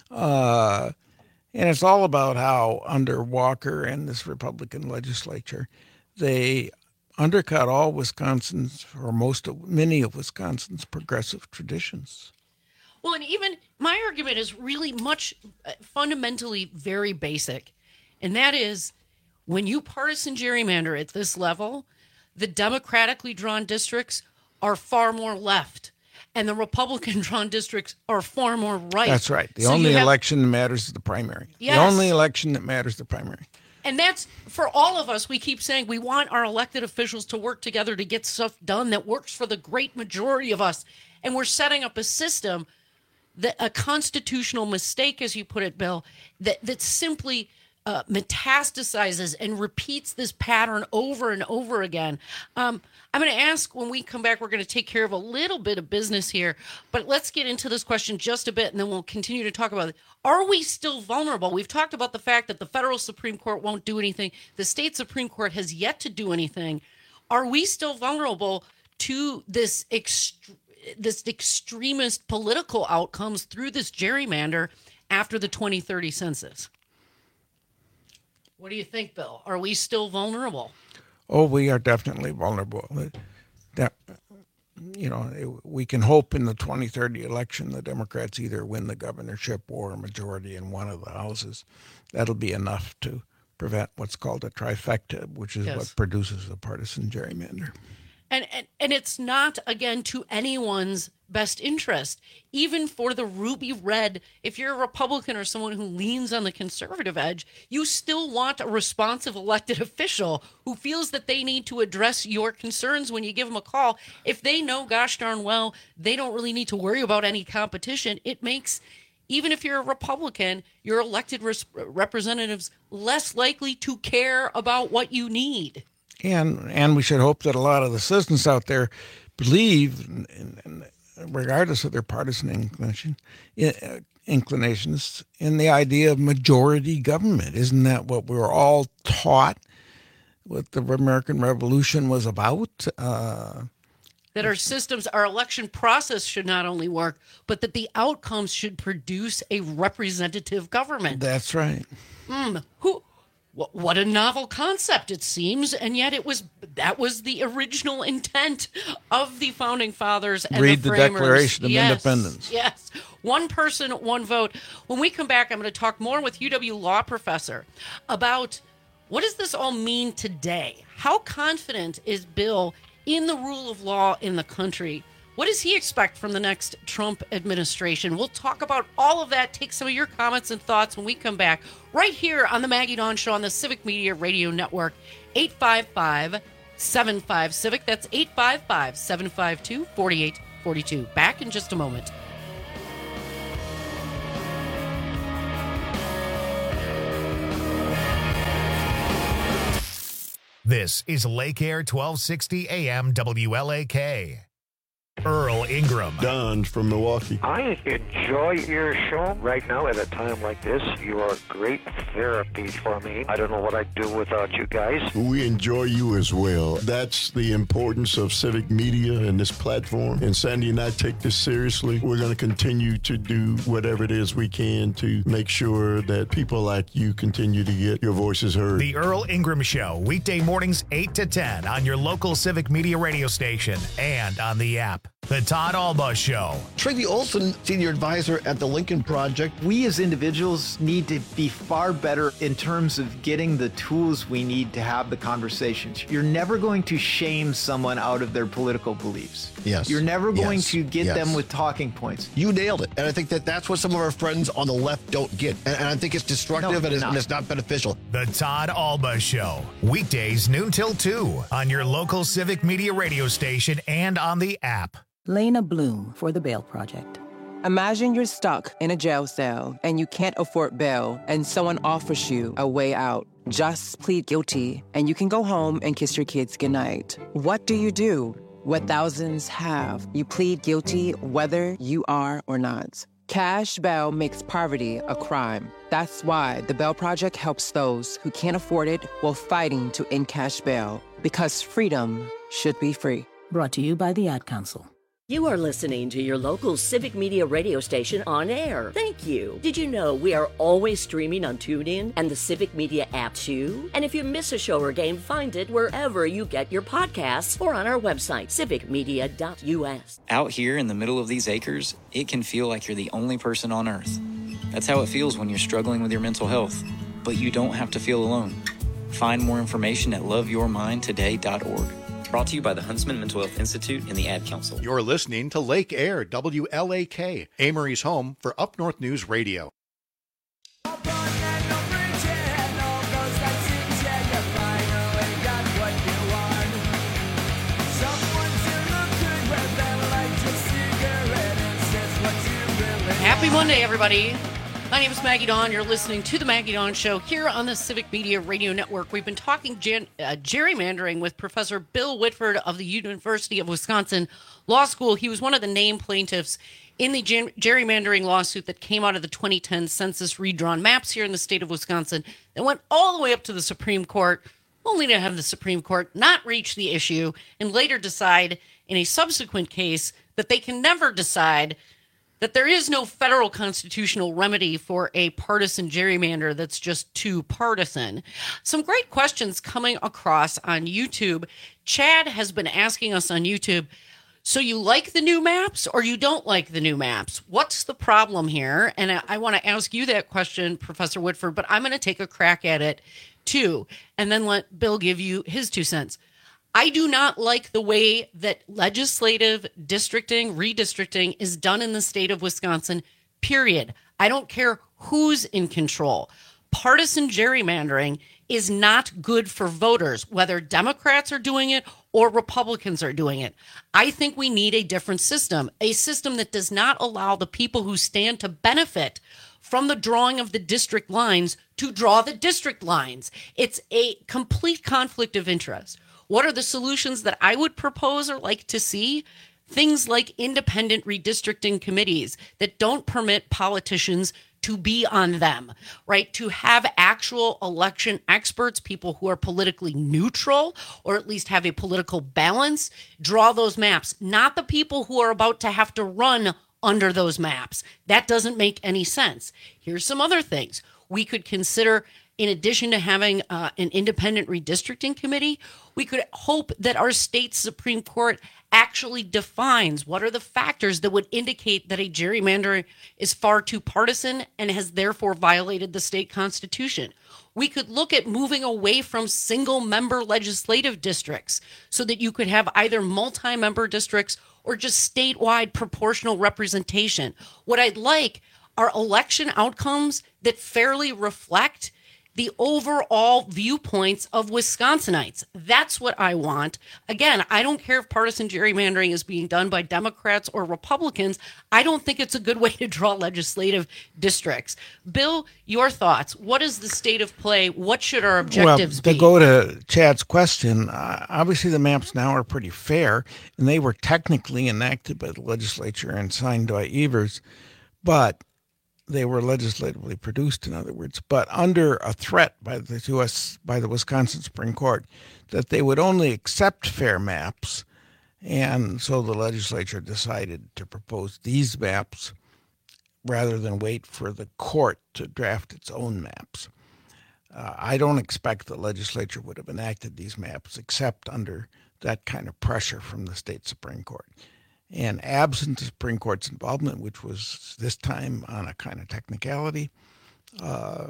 S17: Uh, and it's all about how under Walker and this Republican legislature, they undercut all Wisconsin's, or most of, many of Wisconsin's progressive traditions.
S16: Well, and even my argument is really much uh, fundamentally very basic. And that is, when you partisan gerrymander at this level, the democratically drawn districts are far more left, and the Republican drawn districts are far more right.
S17: That's right. The
S16: so
S17: only
S16: have,
S17: election that matters is the primary.
S16: Yes.
S17: The only election that matters is the primary.
S16: And that's, for all of us, we keep saying we want our elected officials to work together to get stuff done that works for the great majority of us. And we're setting up a system, that a constitutional mistake, as you put it, Bill, that, that simply uh, metastasizes and repeats this pattern over and over again. Um, I'm going to ask, when we come back, we're going to take care of a little bit of business here, but let's get into this question just a bit, and then we'll continue to talk about it. Are we still vulnerable? We've talked about the fact that the federal Supreme Court won't do anything. The state Supreme Court has yet to do anything. Are we still vulnerable to this extreme this extremist political outcomes through this gerrymander after the twenty thirty census? What do you think, Bill? Are we still vulnerable?
S17: Oh, we are definitely vulnerable. That, you know, we can hope in the twenty thirty election the Democrats either win the governorship or a majority in one of the houses. That'll be enough to prevent what's called a trifecta, which is yes. what produces a partisan gerrymander.
S16: And, and and it's not, again, to anyone's best interest. Even for the ruby red, if you're a Republican or someone who leans on the conservative edge, you still want a responsive elected official who feels that they need to address your concerns when you give them a call. If they know, gosh darn well, they don't really need to worry about any competition, it makes, even if you're a Republican, your elected res- representatives less likely to care about what you need.
S17: And and we should hope that a lot of the citizens out there believe, in, in, regardless of their partisan inclination, in, uh, inclinations, in the idea of majority government. Isn't that what we were all taught, what the American Revolution was about? Uh,
S16: that our systems, our election process should not only work, but that the outcomes should produce a representative government.
S17: That's right.
S16: Mm, who... What a novel concept, it seems, and yet it was that was the original intent of the Founding Fathers and
S17: Read
S16: the
S17: the
S16: framers.
S17: Declaration of
S16: yes,
S17: Independence.
S16: Yes, one person, one vote. When we come back, I'm going to talk more with U W law professor about what does this all mean today? How confident is Bill in the rule of law in the country? What does he expect from the next Trump administration? We'll talk about all of that, take some of your comments and thoughts when we come back right here on the Maggie Dawn Show on the Civic Media Radio Network. eight five five, seven five, Civic. That's eight five five, seven five two, four eight four two. Back in just a moment.
S1: This is Lake Air twelve sixty A M W L A K. Earl Ingram.
S4: Don from Milwaukee.
S5: I enjoy your show. Right now, at a time like this, you are great therapy for me. I don't know what I'd do without you guys.
S4: We enjoy you as well. That's the importance of civic media and this platform. And Sandy and I take this seriously. We're going to continue to do whatever it is we can to make sure that people like you continue to get your voices heard.
S1: The Earl Ingram Show, weekday mornings eight to ten on your local Civic Media radio station and on the app. The Todd Alba Show.
S25: Tracy Olson, Senior Advisor at the Lincoln Project.
S6: We as individuals need to be far better in terms of getting the tools we need to have the conversations. You're never going to shame someone out of their political beliefs.
S25: Yes.
S6: You're never going
S25: Yes.
S6: to get
S25: Yes.
S6: them with talking points.
S25: You nailed it. And I think that that's what some of our friends on the left don't get. And, and I think it's destructive
S6: No,
S25: and, it's,
S6: not.
S25: and it's not beneficial.
S1: The Todd Alba Show, weekdays noon till two on your local Civic Media radio station and on the app.
S7: Lena Bloom for the Bail Project.
S9: Imagine you're stuck in a jail cell and you can't afford bail and someone offers you a way out. Just plead guilty and you can go home and kiss your kids goodnight. What do you do? What thousands have. You plead guilty whether you are or not. Cash bail makes poverty a crime. That's why the Bail Project helps those who can't afford it while fighting to end cash bail. Because freedom should be free.
S7: Brought to you by the Ad Council.
S10: You are listening to your local Civic Media radio station on air. Thank you. Did you know we are always streaming on TuneIn and the Civic Media app too? And if you miss a show or game, find it wherever you get your podcasts or on our website, civic media dot u s.
S12: Out here in the middle of these acres, it can feel like you're the only person on earth. That's how it feels when you're struggling with your mental health. But you don't have to feel alone. Find more information at love your mind today dot org. Brought to you by the Huntsman Mental Health Institute and the Ad Council.
S14: You're listening to Lake Air, W L A K, Amory's home for Up North News Radio.
S16: Happy Monday, everybody. My name is Maggie Dawn. You're listening to The Maggie Dawn Show here on the Civic Media Radio Network. We've been talking gen- uh, gerrymandering with Professor Bill Whitford of the University of Wisconsin Law School. He was one of the named plaintiffs in the gen- gerrymandering lawsuit that came out of the twenty ten census redrawn maps here in the state of Wisconsin that went all the way up to the Supreme Court, only to have the Supreme Court not reach the issue and later decide in a subsequent case that they can never decide that there is no federal constitutional remedy for a partisan gerrymander that's just too partisan. Some great questions coming across on YouTube. Chad has been asking us on YouTube, so you like the new maps or you don't like the new maps? What's the problem here? And I, I want to ask you that question, Professor Whitford, but I'm going to take a crack at it too, and then let Bill give you his two cents. I do not like the way that legislative districting, redistricting is done in the state of Wisconsin, period. I don't care who's in control. Partisan gerrymandering is not good for voters, whether Democrats are doing it or Republicans are doing it. I think we need a different system, a system that does not allow the people who stand to benefit from the drawing of the district lines to draw the district lines. It's a complete conflict of interest. What are the solutions that I would propose or like to see? Things like independent redistricting committees that don't permit politicians to be on them, right? To have actual election experts, people who are politically neutral or at least have a political balance, draw those maps, not the people who are about to have to run under those maps. That doesn't make any sense. Here's some other things we could consider. In addition to having uh, an independent redistricting committee, we could hope that our state Supreme Court actually defines what are the factors that would indicate that a gerrymander is far too partisan and has therefore violated the state constitution. We could look at moving away from single-member legislative districts so that you could have either multi-member districts or just statewide proportional representation. What I'd like are election outcomes that fairly reflect the overall viewpoints of Wisconsinites. That's what I want. Again, I don't care if partisan gerrymandering is being done by Democrats or Republicans. I don't think it's a good way to draw legislative districts. Bill, your thoughts. What is the state of play? What should our objectives
S17: well, to
S16: be?
S17: go to Chad's question, uh, obviously the maps now are pretty fair, and they were technically enacted by the legislature and signed by Evers, but they were legislatively produced, in other words, but under a threat by the U S by the Wisconsin Supreme Court that they would only accept fair maps, and so the legislature decided to propose these maps rather than wait for the court to draft its own maps. Uh, I don't expect the legislature would have enacted these maps except under that kind of pressure from the state Supreme Court. And absent the Supreme Court's involvement, which was this time on a kind of technicality, uh,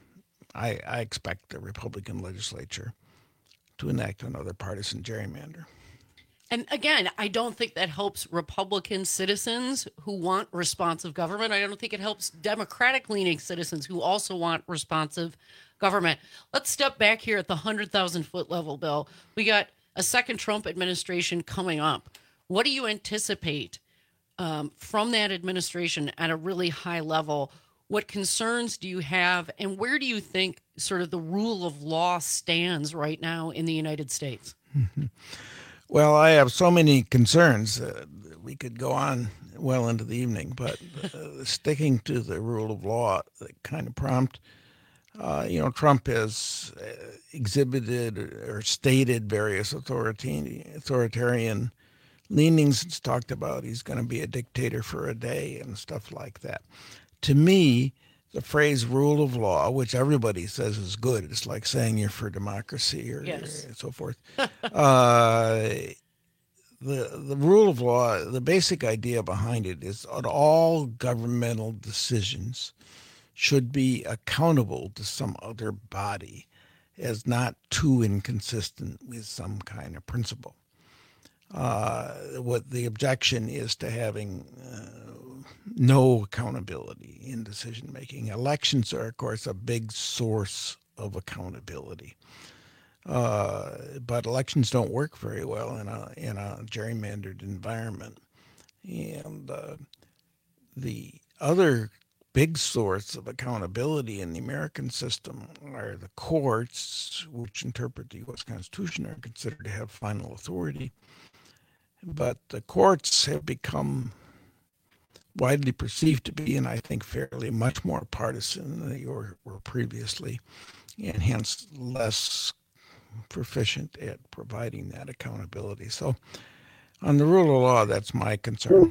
S17: I, I expect the Republican legislature to enact another partisan gerrymander.
S16: And again, I don't think that helps Republican citizens who want responsive government. I don't think it helps Democratic-leaning citizens who also want responsive government. Let's step back here at the one hundred thousand foot level, Bill. We got a second Trump administration coming up. What do you anticipate um, from that administration at a really high level? What concerns do you have, and where do you think sort of the rule of law stands right now in the United States?
S17: Well, I have so many concerns. Uh, we could go on well into the evening, but uh, sticking to the rule of law, the kind of prompt, uh, you know, Trump has uh, exhibited or stated various authoritarian, authoritarian leanings. It's talked about he's going to be a dictator for a day and stuff like that. To me, the phrase rule of law, which everybody says is good, it's like saying you're for democracy or,
S16: yes.
S17: or so forth. uh, the the rule of law, the basic idea behind it is that all governmental decisions should be accountable to some other body as not too inconsistent with some kind of principle. Uh, what the objection is to having uh, no accountability in decision making. Elections are, of course, a big source of accountability, uh, but elections don't work very well in a in a gerrymandered environment. And uh, the other big source of accountability in the American system are the courts, which interpret the U S Constitution, are considered to have final authority. But the courts have become widely perceived to be, and I think fairly, much more partisan than they were, were previously, and hence less proficient at providing that accountability. So on the rule of law, that's my concern.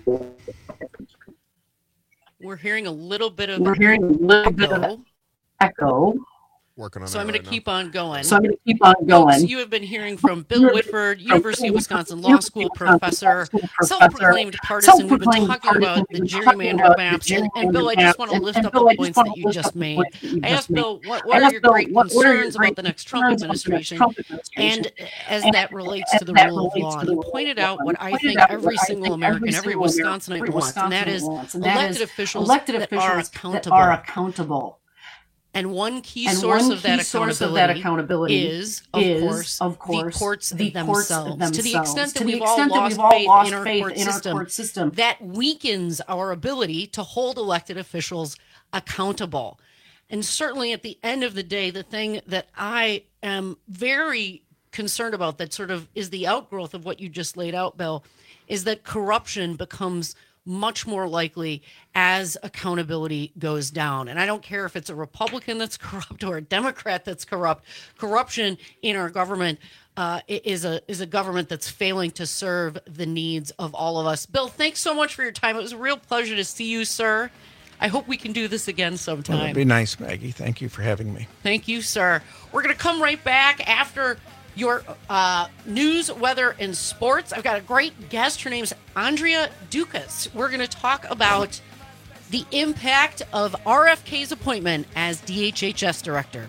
S16: We're hearing a little bit of
S11: We're hearing a little bit of echo.
S15: Working on
S16: so I'm going
S15: right
S16: to keep on going.
S11: So I'm going to keep on going.
S16: Folks, you have been hearing from Bill Whitford, University of Wisconsin Law School professor, self-proclaimed partisan. We've been talking about the gerrymander maps. And, and Bill, I just want to lift up the points that you just made. I asked Bill, what, what are your great concerns about the next Trump administration? And as that relates to the rule of law, and he pointed out what I think every single American, every Wisconsinite wants, and that is elected officials that are accountable. And one key
S11: and
S16: source,
S11: one
S16: of, that
S11: key source of that accountability
S16: is, of,
S11: is
S16: course,
S11: of course,
S16: the courts,
S11: the
S16: themselves.
S11: courts themselves.
S16: To the extent that,
S11: to the
S16: we've,
S11: extent
S16: all
S11: that we've
S16: lost
S11: all lost
S16: faith,
S11: faith
S16: in, our,
S11: in
S16: court
S11: our
S16: system,
S11: court system,
S16: that weakens our ability to hold elected officials accountable. And certainly at the end of the day, the thing that I am very concerned about that sort of is the outgrowth of what you just laid out, Bill, is that corruption becomes much more likely as accountability goes down. And I don't care if it's a Republican that's corrupt or a Democrat that's corrupt. Corruption in our government uh, is a is a government that's failing to serve the needs of all of us. Bill, thanks so much for your time. It was a real pleasure to see you, sir. I hope we can do this again sometime.
S17: Well, it'd be nice, Maggie. Thank you for having me.
S16: Thank you, sir. We're going to come right back after your uh, news, weather, and sports. I've got a great guest. Her name's Andrea Dukas. We're going to talk about the impact of R F K's appointment as D H H S director.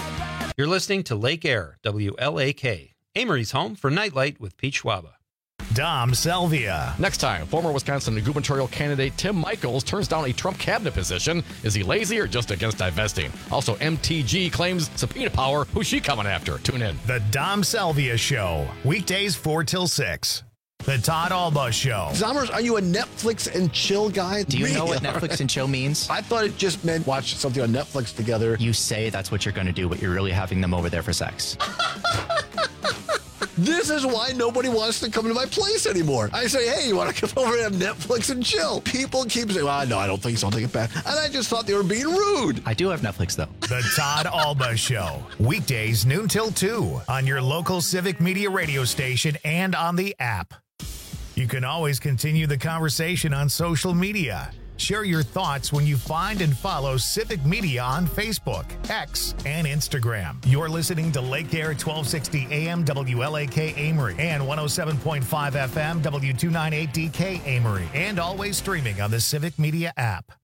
S18: You're listening to Lake Air, W L A K, Amory's home for Nightlight with Pete Schwaba.
S1: Dom Selvia.
S13: Next time, former Wisconsin gubernatorial candidate Tim Michaels turns down a Trump cabinet position. Is he lazy or just against divesting? Also, M T G claims subpoena power. Who's she coming after? Tune in.
S1: The Dom Selvia Show. Weekdays four till six. The Todd Alba Show.
S25: Zommers, are you a Netflix and chill guy?
S26: Do you
S25: Me?
S26: know what Netflix and chill means?
S25: I thought it just meant watch something on Netflix together.
S26: You say that's what you're going to do, but you're really having them over there for sex.
S25: This is why nobody wants to come to my place anymore. I say, hey, you want to come over and have Netflix and chill? People keep saying, well, no, I don't think so. I'll take it back. And I just thought they were being rude.
S26: I do have Netflix, though.
S1: The Todd Alba Show. Weekdays noon till two on your local Civic Media radio station and on the app. You can always continue the conversation on social media. Share your thoughts when you find and follow Civic Media on Facebook, X, and Instagram. You're listening to Lake Air twelve sixty A M W L A K Amory and one oh seven point five F M W two ninety-eight D K Amory, and always streaming on the Civic Media app.